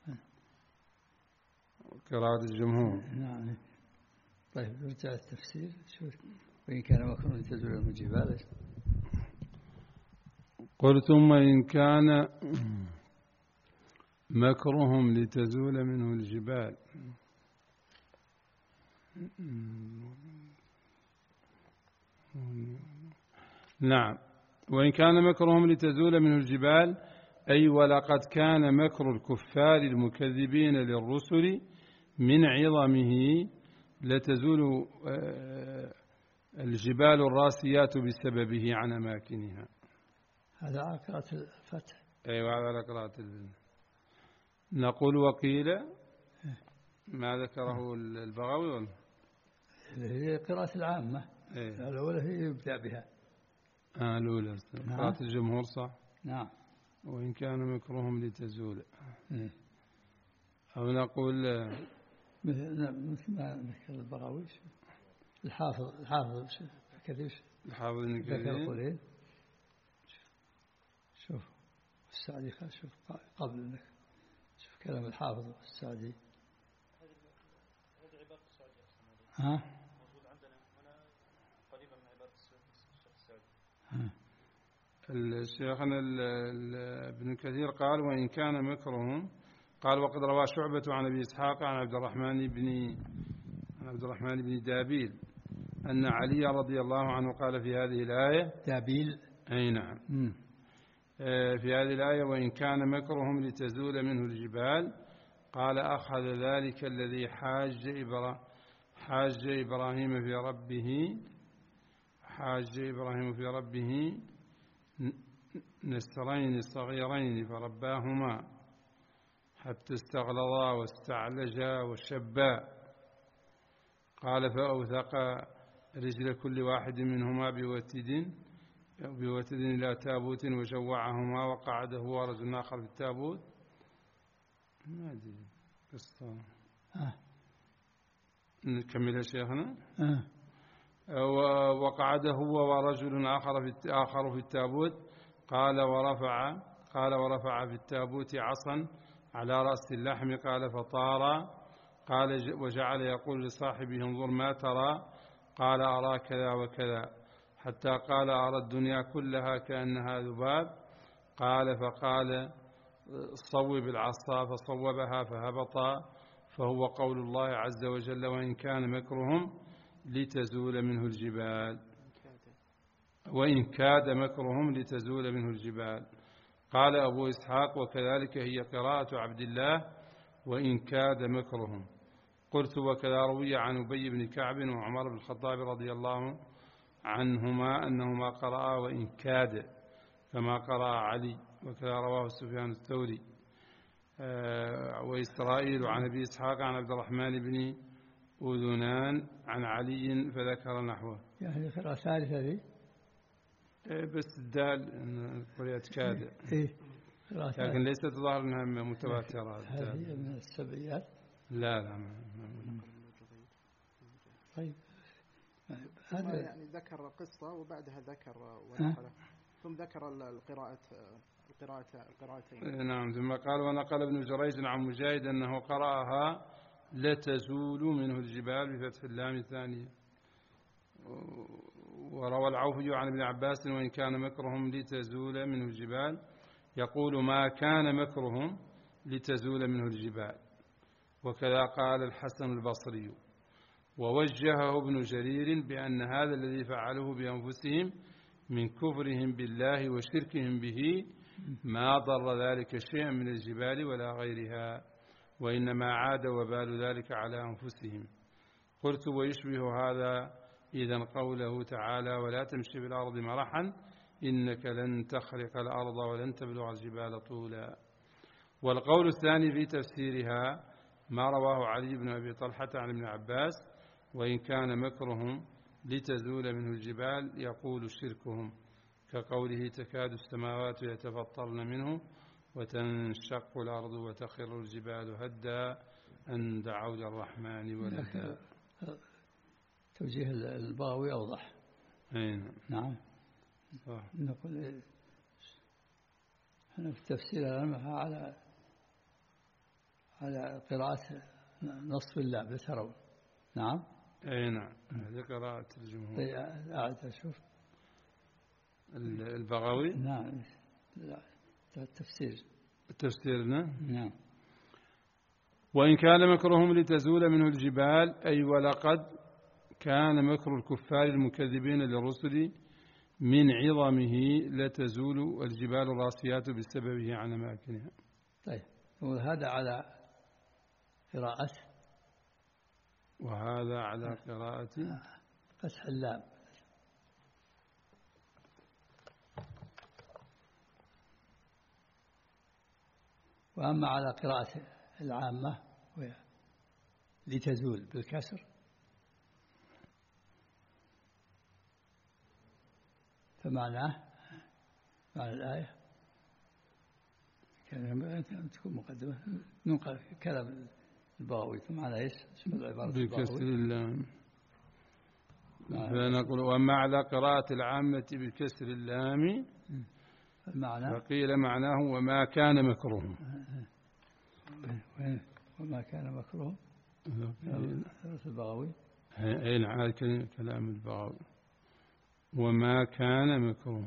قراءة الجمهور. نعم. طيب نرجع التفسير شوف وإن كان مكرهم لتزول منه الجبال. قلتم وإن كان مكرهم لتزول منه الجبال. نعم. وإن كان مكرهم لتزول منه الجبال أي ولقد كان مكر الكفار المكذبين للرسل من عظمه لتزول الجبال الراسيات بسببه عن أماكنها. هذا على قراءة الفتح. أيوة على قراءة الفتح. نقول وقيل ما ذكره البغوي ولا هي قراءة العامة. أيه. الأولى هي يبدأ بها. آه الأولى. قراءة الجمهور صح. نعم. وإن كان مكرهم لتزول. أو نقول مثل ما ذكر البراويش الحافظ الحافظ كثير الحافظ ابن كثير. شوف السعدي شوف قبل انك شوف كلام الحافظ السعدي. هذه عبارة السعدي ها موجود عندنا هنا قريبا من عبارة الشيخ السعدي. الشيخنا ابن كثير قال وإن كان مكرهم، قال وقد روى شعبة عن أبي إسحاق عن عبد الرحمن بن عن عبد الرحمن بن دابيل أن علي رضي الله عنه قال في هذه الآية دابيل أي نعم م. في هذه الآية وإن كان مكرهم لتزول منه الجبال، قال أخذ ذلك الذي حاج إبرا حاج إبراهيم في ربه حاج إبراهيم في ربه نسرين صغيرين فرباهما حتى استغلظا واستعلجا وشبا، قال فأوثق رجل كل واحد منهما بوتد بوتد إلى تابوت وجوعهما وقعده ورجل آخر في التابوت. ما أدري قصة آه. نكمل يا شيخنا. آه. وقعده هو ورجل آخر في آخر في التابوت، قال ورفع قال ورفع في التابوت عصا على رأس اللحم، قال فطار، قال وجعل يقول لصاحبه انظر ما ترى، قال أرى كذا وكذا، حتى قال أرى الدنيا كلها كأنها ذباب، قال فقال صوب العصا فصوبها فهبط، فهو قول الله عز وجل وإن كان مكرهم لتزول منه الجبال وإن كاد مكرهم لتزول منه الجبال. قال أبو إسحاق وكذلك هي قراءة عبد الله وإن كاد مكرهم. قلت وكذا روي عن أبي بن كعب وعمر بن الخطاب رضي الله عنهما أنهما قرأا وإن كاد كما قرأ علي، وكذا رواه سفيان الثوري وإسرائيل عن أبي إسحاق عن عبد الرحمن بن أذنان عن علي فذكر نحوه. يعني قراءة ثالثة ذي بس الدال قرية كاد إيه؟ لكن ليست ظاهر أنها متواترة. هذه من السبعيات؟ لا لا ما. طيب هذا يعني ذكر قصة وبعدها ذكر ونقله ثم ذكر القراءة القراءة القراءتين. نعم ثم قال ونقل ابن جريج عن مجاهد أنه قرأها لتزول منه الجبال بفتح اللام الثانية. وروى العوفي عن ابن عباس وإن كان مكرهم لتزول منه الجبال، يقول ما كان مكرهم لتزول منه الجبال. وكذا قال الحسن البصري. ووجهه ابن جرير بأن هذا الذي فعله بأنفسهم من كفرهم بالله وشركهم به ما ضر ذلك شيئا من الجبال ولا غيرها، وإنما عاد وبال ذلك على أنفسهم. قلت ويشبه هذا إذن قوله تعالى ولا تمشي بالأرض مرحا إنك لن تخرق الأرض ولن تبلغ الجبال طولا. والقول الثاني في تفسيرها ما رواه علي بن أبي طلحة عن ابن عباس وإن كان مكرهم لتزول منه الجبال، يقول شركهم كقوله تكاد السماوات يتفطرن منه وتنشق الأرض وتخر الجبال هدا أن دعوا للرحمن ولدا. توجيه الباوي أوضح. أين. نعم صح. نقول احنا في التفسير على على قراءة نصف اللام ترون. نعم أي نعم هذه قراءة الجمهور. أعد أشوف البغوي. نعم التفسير تفسيرنا. نعم. وإن كان مكرهم لتزول منه الجبال أي ولقد كان مكر الكفار المكذبين للرسل من عظمه لتزول الجبال الراسيات بسببه عن أماكنها. طيب وهذا على قراءة وهذا على قراءة فتح اللام. وأما على قراءة العامة لتزول بالكسر فمعناه معنى الآية يعني تكون مقدمة ننقل كلام البغوي معنى إيش؟ اسم العبارة بكسر اللام. فنقول وما على قراءة العامة بكسر اللام المعنى وقيل معناه وما كان مكروه. وما كان مكروه البغوي. أين عاد كلام البغوي وما كان مكروه.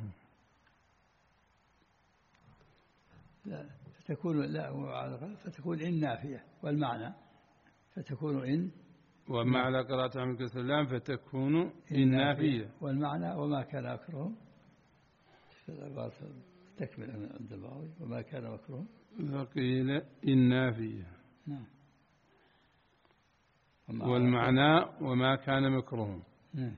لا فتكون لا فتكون إن نافية والمعنى فتكون إن وما على قراءة عن كسر اللام فتكون إن نافية والمعنى وما كان مكروه. تكمل عند البغوي وما كان مكروه وقيل إن نافية. نعم. والمعنى وما كان مكروه. نعم.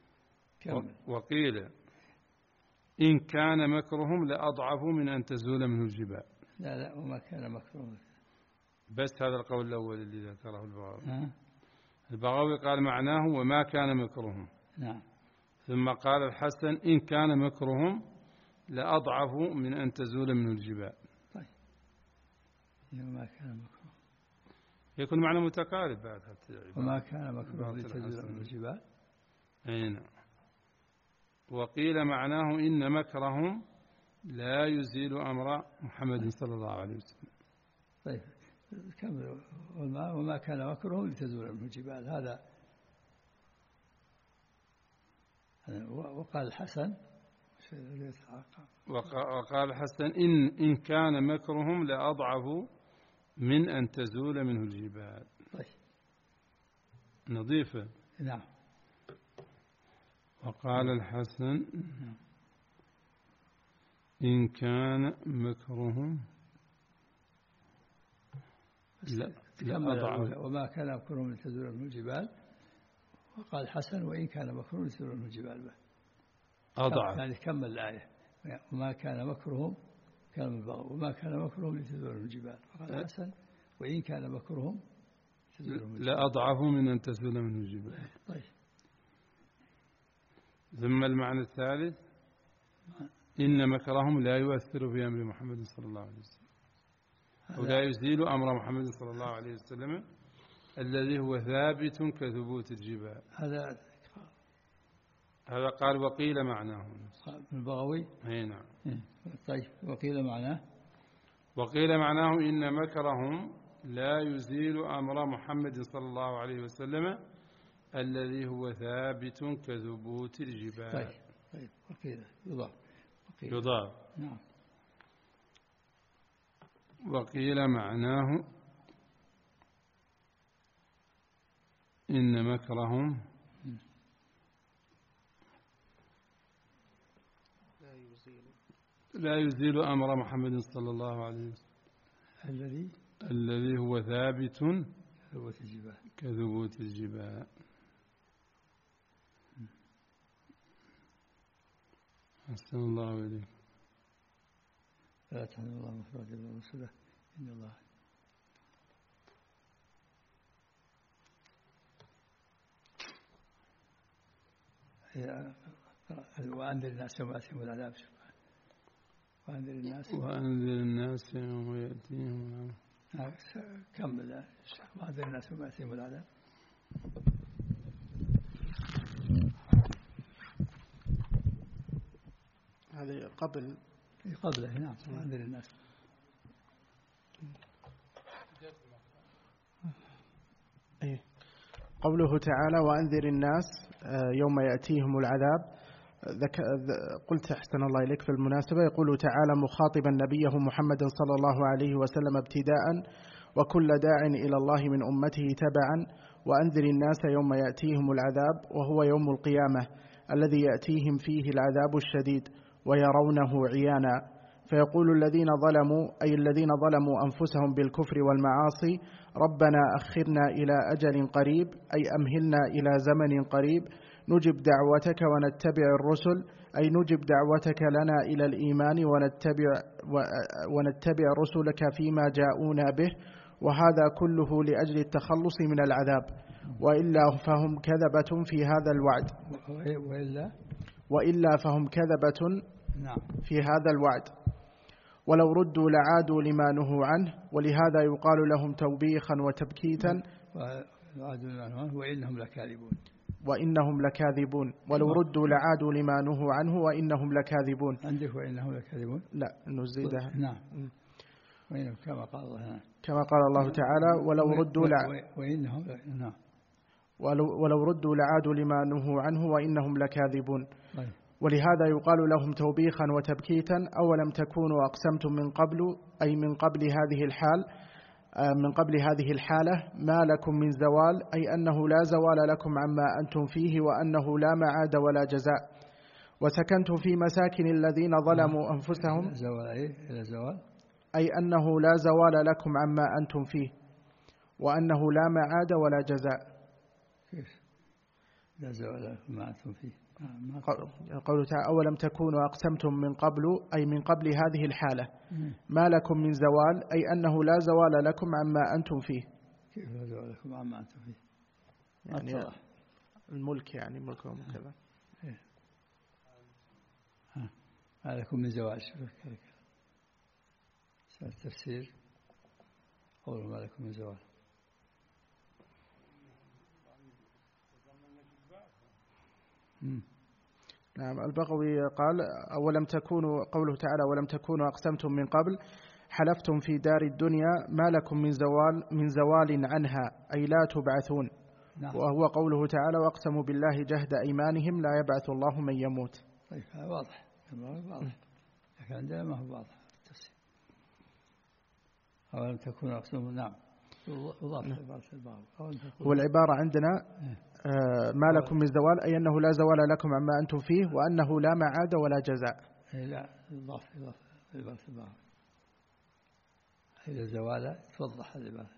وقيل إن كان مكرهم لأضعف من أن تزول منه الجبال. لا لا وما كان مكروه بس هذا القول الأول اللي ذكره البغاوي. البغاوي قال معناه وما كان مكرهم. نعم. ثم قال الحسن إن كان مكرهم لأضعف من أن تزول منه الجبال. طيب وما كان مكروه يكون معنى متقارب بعد وما كان مكروه لتزول منه الجبال. أي نعم. وقيل معناه إن مكرهم لا يزيل أمر محمد صلى الله عليه وسلم. طيب كمل. وما كان مكرهم لتزول منه الجبال. هذا وقال الحسن وقال الحسن إن إن كان مكرهم لأضعف من أن تزول منه الجبال. طيب نظيفة. نعم. وقال الحسن إن كان مكرهم لا لا وما كان مكرهم لتزول منه الجبال. وقال الحسن وإن كان مكرهم لتزول منه الجبال أضعف. يعني كمل الآية وما كان مكرهم كان البغي وما كان مكرهم لتزول منه الجبال. وقال الحسن وإن كان مكرهم لا أضعف من أن تزول منه الجبال. طيب. ثم المعنى الثالث إن مكرهم لا يؤثر في أمر محمد صلى الله عليه وسلم ولا يزيل أمر محمد صلى الله عليه وسلم الذي هو ثابت كثبوت الجبال. هذا هذا قال وقيل معناه البغوي. اي نعم. طيب وقيل معناه وقيل معناه إن مكرهم لا يزيل أمر محمد صلى الله عليه وسلم الذي هو ثابت كثبوت الجبال. طيب طيب وقيل يضاف. يضاف. نعم. وقيل معناه إن مكرهم لا يزيل أمر محمد صلى الله عليه وسلم الذي الذي هو ثابت كثبوت الجبال كثبوت الجبال. أحسن الله إليك. لا تحزن الله مخرج الله رسوله إن الله وأنذر الناس يوم يأتيهم العذاب. وأنذر الناس وأنذر الناس يوم يأتيهم. كمل وأنذر الناس يوم يأتيهم العذاب. هذه قبل قبله. نعم. وأنذر الناس. أيه. قوله تعالى وأنذر الناس يوم يأتيهم العذاب. قلت أحسن الله إليك في المناسبة يقول تعالى مخاطبا نبيه محمد صلى الله عليه وسلم ابتداء وكل داع إلى الله من أمته تبعا وأنذر الناس يوم يأتيهم العذاب وهو يوم القيامة الذي يأتيهم فيه العذاب الشديد ويرونه عيانا فيقول الذين ظلموا أي الذين ظلموا أنفسهم بالكفر والمعاصي ربنا أخرنا إلى أجل قريب أي أمهلنا إلى زمن قريب نجب دعوتك ونتبع الرسل أي نجب دعوتك لنا إلى الإيمان ونتبع, ونتبع رسلك فيما جاءونا به وهذا كله لأجل التخلص من العذاب وإلا فهم كذبة في هذا الوعد وإلا وإلا فهم كذبة نعم في هذا الوعد ولو ردوا لعادوا لما نهوا عنه ولهذا يقال لهم توبيخا وتبكيتا وعادوا لما نهوا عنه وإنهم لكاذبون وإنهم لكاذبون ولو ردوا لعادوا لما نهوا عنه وإنهم لكاذبون. عندك وإنهم لكاذبون؟ لا نزيدها. نعم وإنهم كما قال الله كما قال الله تعالى ولو ردوا لع... وإنهم نعم ولو, ولو ردوا لعادوا لما نهوا عنه وإنهم لكاذبون. طيب. ولهذا يقال لهم توبيخا وتبكيتا أولم تكونوا أقسمتم من قبل أي من قبل هذه الحال من قبل هذه الحالة ما لكم من زوال أي أنه لا زوال لكم عما أنتم فيه وأنه لا معاد ولا جزاء. وسكنتم في مساكن الذين ظلموا أنفسهم زوال أي إلى زوال أي أنه لا زوال لكم عما أنتم فيه وأنه لا معاد ولا جزاء. كيف لا زوال لكم ما أنتم فيه؟ قوله تعالى أولم تكونوا أقسمتم من قبل أي من قبل هذه الحالة ما لكم من زوال أي أنه لا زوال لكم عما أنتم فيه. كيف لا زوال لكم عما أنتم فيه؟ يعني الملك يعني ملكهم كذا. ما لكم من زوال التفسير قولوا ما لكم من زوال. نعم البغوي قال أولم تكونوا قوله تعالى ولم تكونوا أقسمتم من قبل حلفتم في دار الدنيا ما لكم من زوال من زوال عنها أي لا تبعثون. نعم. وهو قوله تعالى واقسموا بالله جهد أيمانهم لا يبعث الله من يموت. طيب هذا واضح واضح لكن عندنا ما هو واضح التفسير. أولم تكونوا أقسموا نعم هو العبارة عندنا آه ما لكم من زوال أي أنه لا زوال لكم عما أنتم فيه وأنه لا معاد ولا جزاء. لا إضافة إضافة البعض إذا زوال توضح العبارة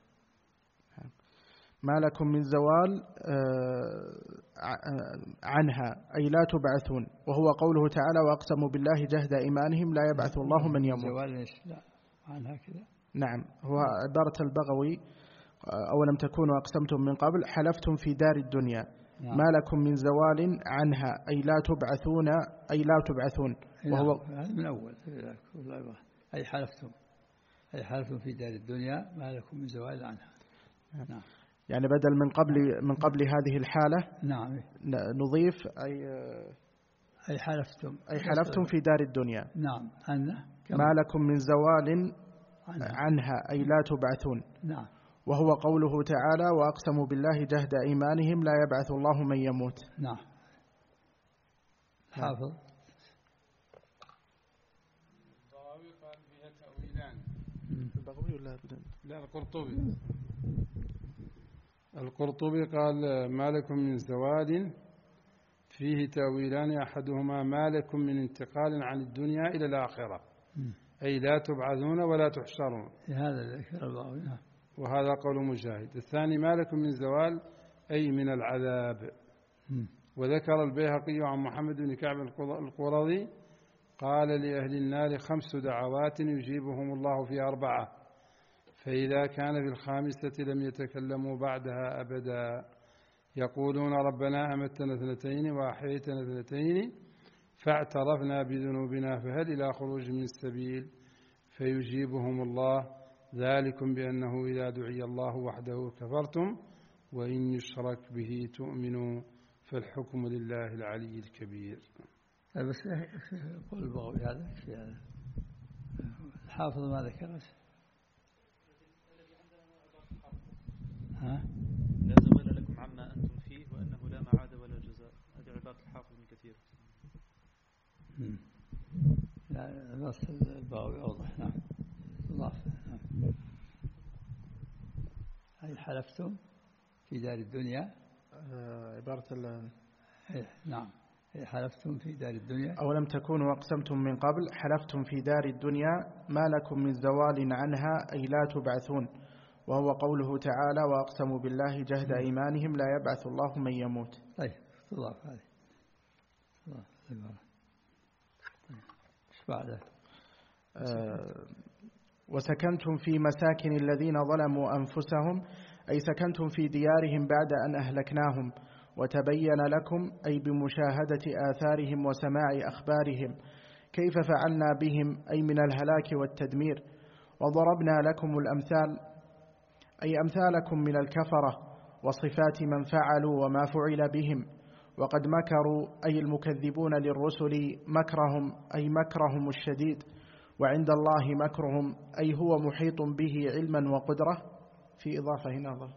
ما لكم من زوال آه عنها أي لا تبعثون. وهو قوله تعالى وأقسموا بالله جهد إيمانهم لا يبعث الله من يموت. زوال إيش لا عنها كذا. نعم هو عبارة البغوي أولم تكونوا أقسمتم من قبل حلفتم في دار الدنيا نعم. ما لكم من زوال عنها أي لا تبعثون أي لا تبعثون. وهو هذا من أول أي حلفتم أي حلفتم في دار الدنيا ما لكم من زوال عنها. نعم. يعني بدل من قبل من قبل هذه الحالة نعم نضيف أي أي حلفتم أي حلفتم في دار الدنيا نعم عنها ما لكم من زوال عنها, عنها أي لا تبعثون. نعم. وهو قوله تعالى وأقسموا بالله جهد إيمانهم لا يبعث الله من يموت. نعم. حافظ البغوي قال فيها تأويلان. البغوي ولا بدن؟ لا القرطبي. القرطبي قال ما لكم من زوال فيه تأويلان أحدهما ما لكم من انتقال عن الدنيا إلى الآخرة م. أي لا تبعثون ولا تحشرون. هذا ذكر البغوي. وهذا قول مجاهد. الثاني ما لكم من زوال أي من العذاب. م. وذكر البيهقي عن محمد بن كعب القرظي قال لأهل النار خمس دعوات يجيبهم الله في أربعة فإذا كان في الخامسة لم يتكلموا بعدها أبدا يقولون ربنا أمتنا اثنتين وأحييتنا اثنتين فاعترفنا بذنوبنا فهل إلى خروج من السبيل فيجيبهم الله ذلكم بأنه إذا دعي الله وحده كفرتم وإن يشرك به تؤمنوا فالحكم لله العلي الكبير. بس قول البغوي هذا الحافظ ما ذكر ها لا زوال لكم عما أنتم فيه وأنه لا معاد ولا جزاء. هذه عبارة الحافظ من كثير. لا نص البغوي أوضح. نعم الله. نعم. هل حلفتم في دار الدنيا آه عبارة ال نعم حلفتم في دار الدنيا أولم تكونوا أقسمتم من قبل حلفتم في دار الدنيا ما لكم من زوال عنها أي لا تبعثون. وهو قوله تعالى وأقسموا بالله جهد إيمانهم لا يبعث الله من يموت. طيب الله هذه الله ايش بعده آه وسكنتم في مساكن الذين ظلموا أنفسهم أي سكنتم في ديارهم بعد أن أهلكناهم وتبين لكم أي بمشاهدة آثارهم وسماع أخبارهم كيف فعلنا بهم أي من الهلاك والتدمير. وضربنا لكم الأمثال أي أمثالكم من الكفرة وصفات من فعلوا وما فعل بهم. وقد مكروا أي المكذبون للرسل مكرهم أي مكرهم الشديد، وعند الله مكرهم أي هو محيط به علما وقدرة. في إضافة هنا الله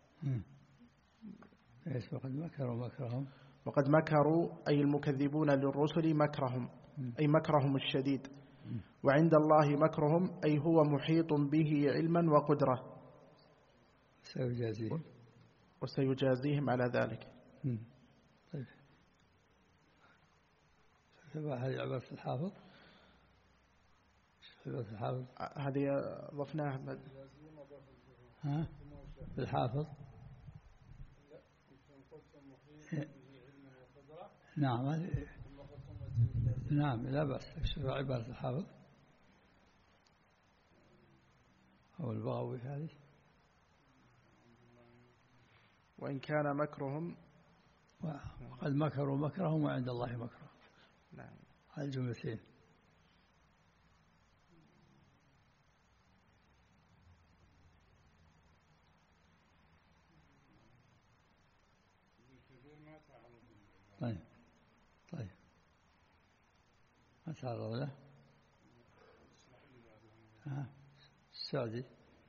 إيش وقد مكروا مكرهم وقد مكروا أي المكذبون للرسل مكرهم أي مكرهم الشديد، وعند الله مكرهم أي هو محيط به علما وقدرة. سيجازيهم وسيجازيهم على ذلك. طيب هذه عبارة الحافظ عبارة الحافظ هذه ضفناها ها بالحافظ. نعم نعم لا بأس. شوف عبارة الحافظ أو البغوي هذه. وإن كان مكرهم وقد مكروا مكرهم وعند الله مكرهم. نعم هذه الجملتين. طيب طيب ما تعرض له. ها السعدي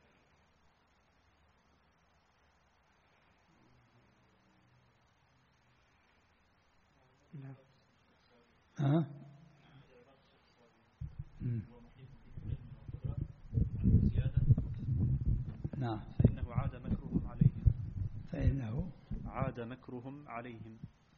نعم ها نعم فإنه عاد مكرهم عليهم فإنه عاد مكرهم عليهم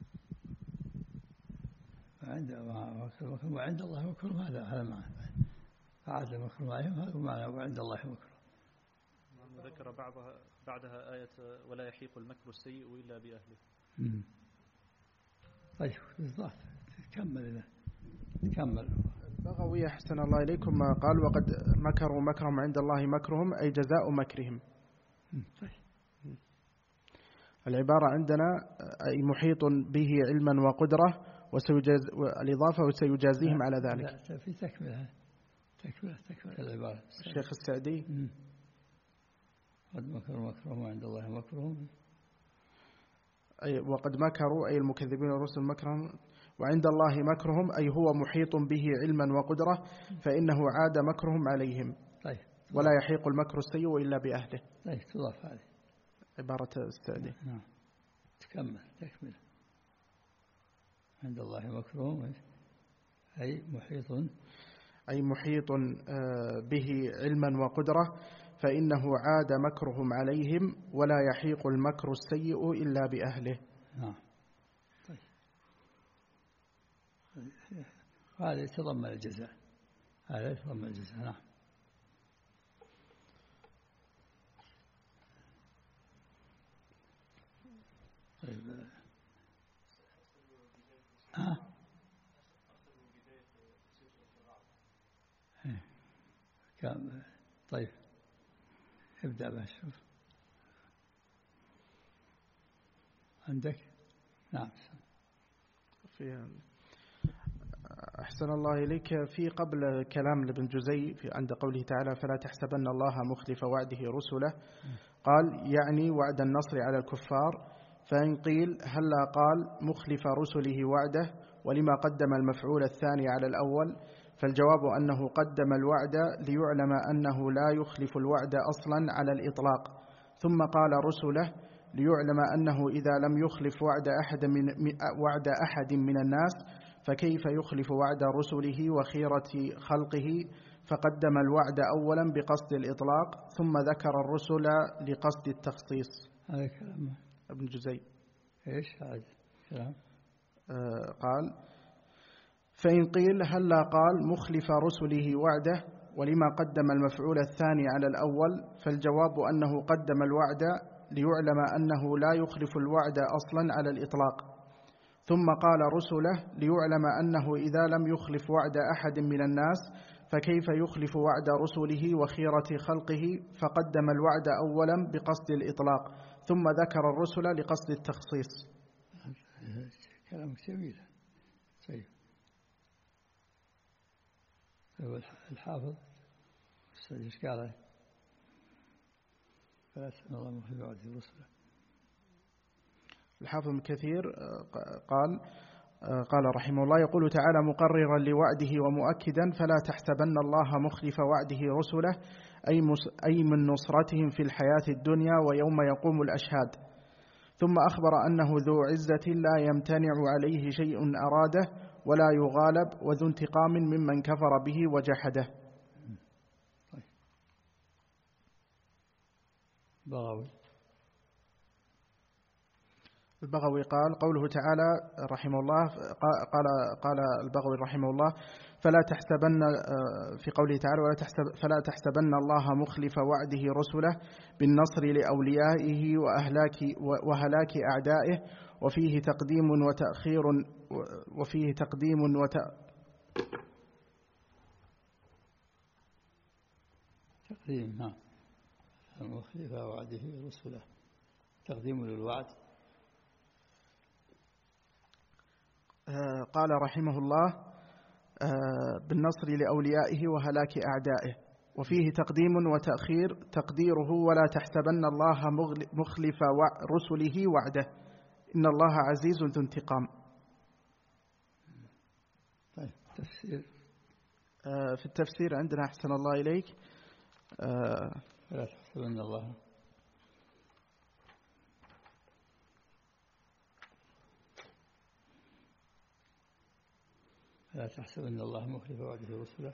وعند وعند الله مكرهم. هذا هذا معنى فعاد مكرهم عليهم. هذا معنى وعند الله مكرهم. ذكر بعضها بعدها آية ولا يحيق المكر السيء إلا بأهله. مم. طيب بالضبط كمل كمل. البغوي أحسن الله إليكم ما قال وقد مكروا مكرهم عند الله مكرهم أي جزاء مكرهم. طيب. العبارة عندنا أي محيط به علما وقدرة وسيجاز الإضافة وسيجازيهم على ذلك. لا في تكملة تكملة تكملة العبارة. الشيخ السعدي مم. قد مكروا مكرهم وعند الله مكرهم أي وقد مكروا أي المكذبين الرسل مكرهم وعند الله مكرهم أي هو محيط به علما وقدرة فإنه عاد مكرهم عليهم. طيب. ولا يحيق المكر السيء إلا بأهله. طيب تضاف هذه عبارة السعدي. نعم تكمل تكمل. عند الله مكرهم أي محيط أي محيط به علما وقدرة فإنه عاد مكرهم عليهم ولا يحيق المكر السيء إلا بأهله. نعم طيب. هذا يتضمن الجزاء. هذا يتضمن الجزاء. نعم طيب. ها كم طيب ابدأ بقى شوف عندك. نعم في أحسن الله إليك في قبل كلام لابن جزي في عند قوله تعالى فلا تحسبن الله مخلف وعده رسله قال يعني وعد النصر على الكفار. فإن قيل هلا قال مخلف رسله وعده ولما قدم المفعول الثاني على الأول فالجواب أنه قدم الوعد ليعلم أنه لا يخلف الوعد أصلا على الإطلاق ثم قال رسله ليعلم أنه إذا لم يخلف وعد أحد من, وعد أحد من الناس فكيف يخلف وعد رسله وخيرة خلقه فقدم الوعد أولا بقصد الإطلاق ثم ذكر الرسل لقصد التخصيص. هذا كلام ابن جزي. إيش هذا كلام؟ آه قال فإن قيل هلا قال مخلف رسله وعده ولما قدم المفعول الثاني على الأول فالجواب أنه قدم الوعد ليعلم أنه لا يخلف الوعد أصلا على الإطلاق ثم قال رسله ليعلم أنه إذا لم يخلف وعد أحد من الناس فكيف يخلف وعد رسله وخيرة خلقه فقدم الوعد أولا بقصد الإطلاق ثم ذكر الرسل لقصد التخصيص. كلام جميل. طيب هو الحافظ ايش قال؟ فلا تحسبن الله مخلف وعده رسله. الحافظ ابن كثير قال قال رحمه الله يقول تعالى مقررا لوعده ومؤكدا فلا تحسبن الله مخلف وعده رسله أي, أي من نصرتهم في الحياة الدنيا ويوم يقوم الأشهاد. ثم أخبر أنه ذو عزة لا يمتنع عليه شيء أراده ولا يغالب وذو انتقام ممن كفر به وجحده. بغوي البغوي قال قوله تعالى رحمه الله قال قال البغوي رحمه الله فلا تحسبن في قوله تعالى ولا تحسب فلا تحسبن الله مخلف وعده رسله بالنصر لأوليائه وأهلاك وهلاك أعدائه وفيه تقديم وتأخير وفيه تقديم وت تقديم نعم مخلف وعده رسله تقديم للوعد. قال رحمه الله بالنصر لأوليائه وهلاك أعدائه وفيه تقديم وتأخير تقديره ولا تحسبن الله مخلف رسله وعده إن الله عزيز ذو انتقام. طيب تفسير في التفسير عندنا أحسن الله إليك ولا تحسبن الله لا تحسبن الله مخلف وعده رسله.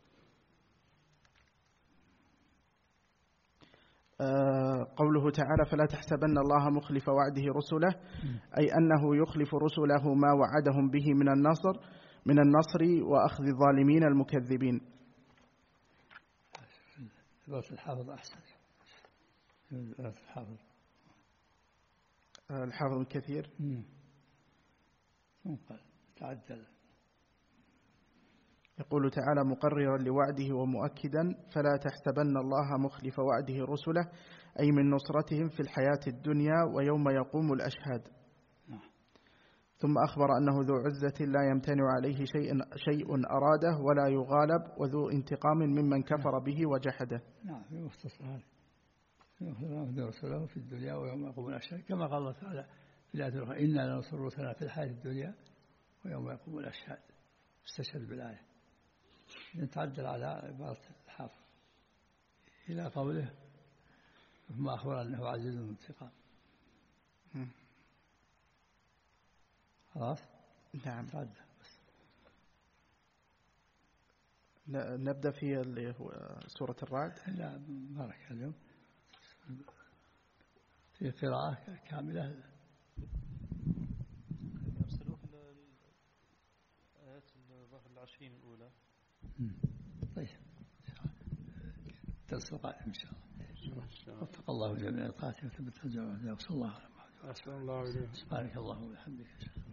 قوله تعالى فلا تحسبن الله مخلف وعده رسله أي أنه يخلف رسله ما وعدهم به من النصر من النصر وأخذ الظالمين المكذبين. عبارة الحافظ أحسن. عبارة الحافظ الحافظ ابن كثير قال تعدل. يقول تعالى مقررا لوعده ومؤكدا فلا تحسبن الله مخلف وعده رسله أي من نصرتهم في الحياة الدنيا ويوم يقوم الأشهاد. ثم أخبر أنه ذو عزة لا يمتنع عليه شيء, شيء أراده ولا يغالب وذو انتقام ممن كفر به وجحده. نعم في مختصر هذا يخبر رسله في الدنيا ويوم يقوم الأشهاد كما قال الله تعالى في الآية الأخرى إنا لننصر رسلنا في الحياة الدنيا ويوم يقوم الأشهاد استشهد بالآية. نتعدل على عبارة الحافظ إلى قوله ثم أخبر أنه عزيز ذو انتقام. خلاص نعم تعدل بس. نبدأ في اللي هو سورة الرعد. لا بارك اليوم في قراءة كاملة. أرسلوه الآيات الظهر العشرين الأولى. طيب درس قائم إن شاء الله. وفق الله جميع القاتل وثبت الجواب وصلى الله على محمد. أحسن الله إليك. سبحانك اللهم وبحمدك.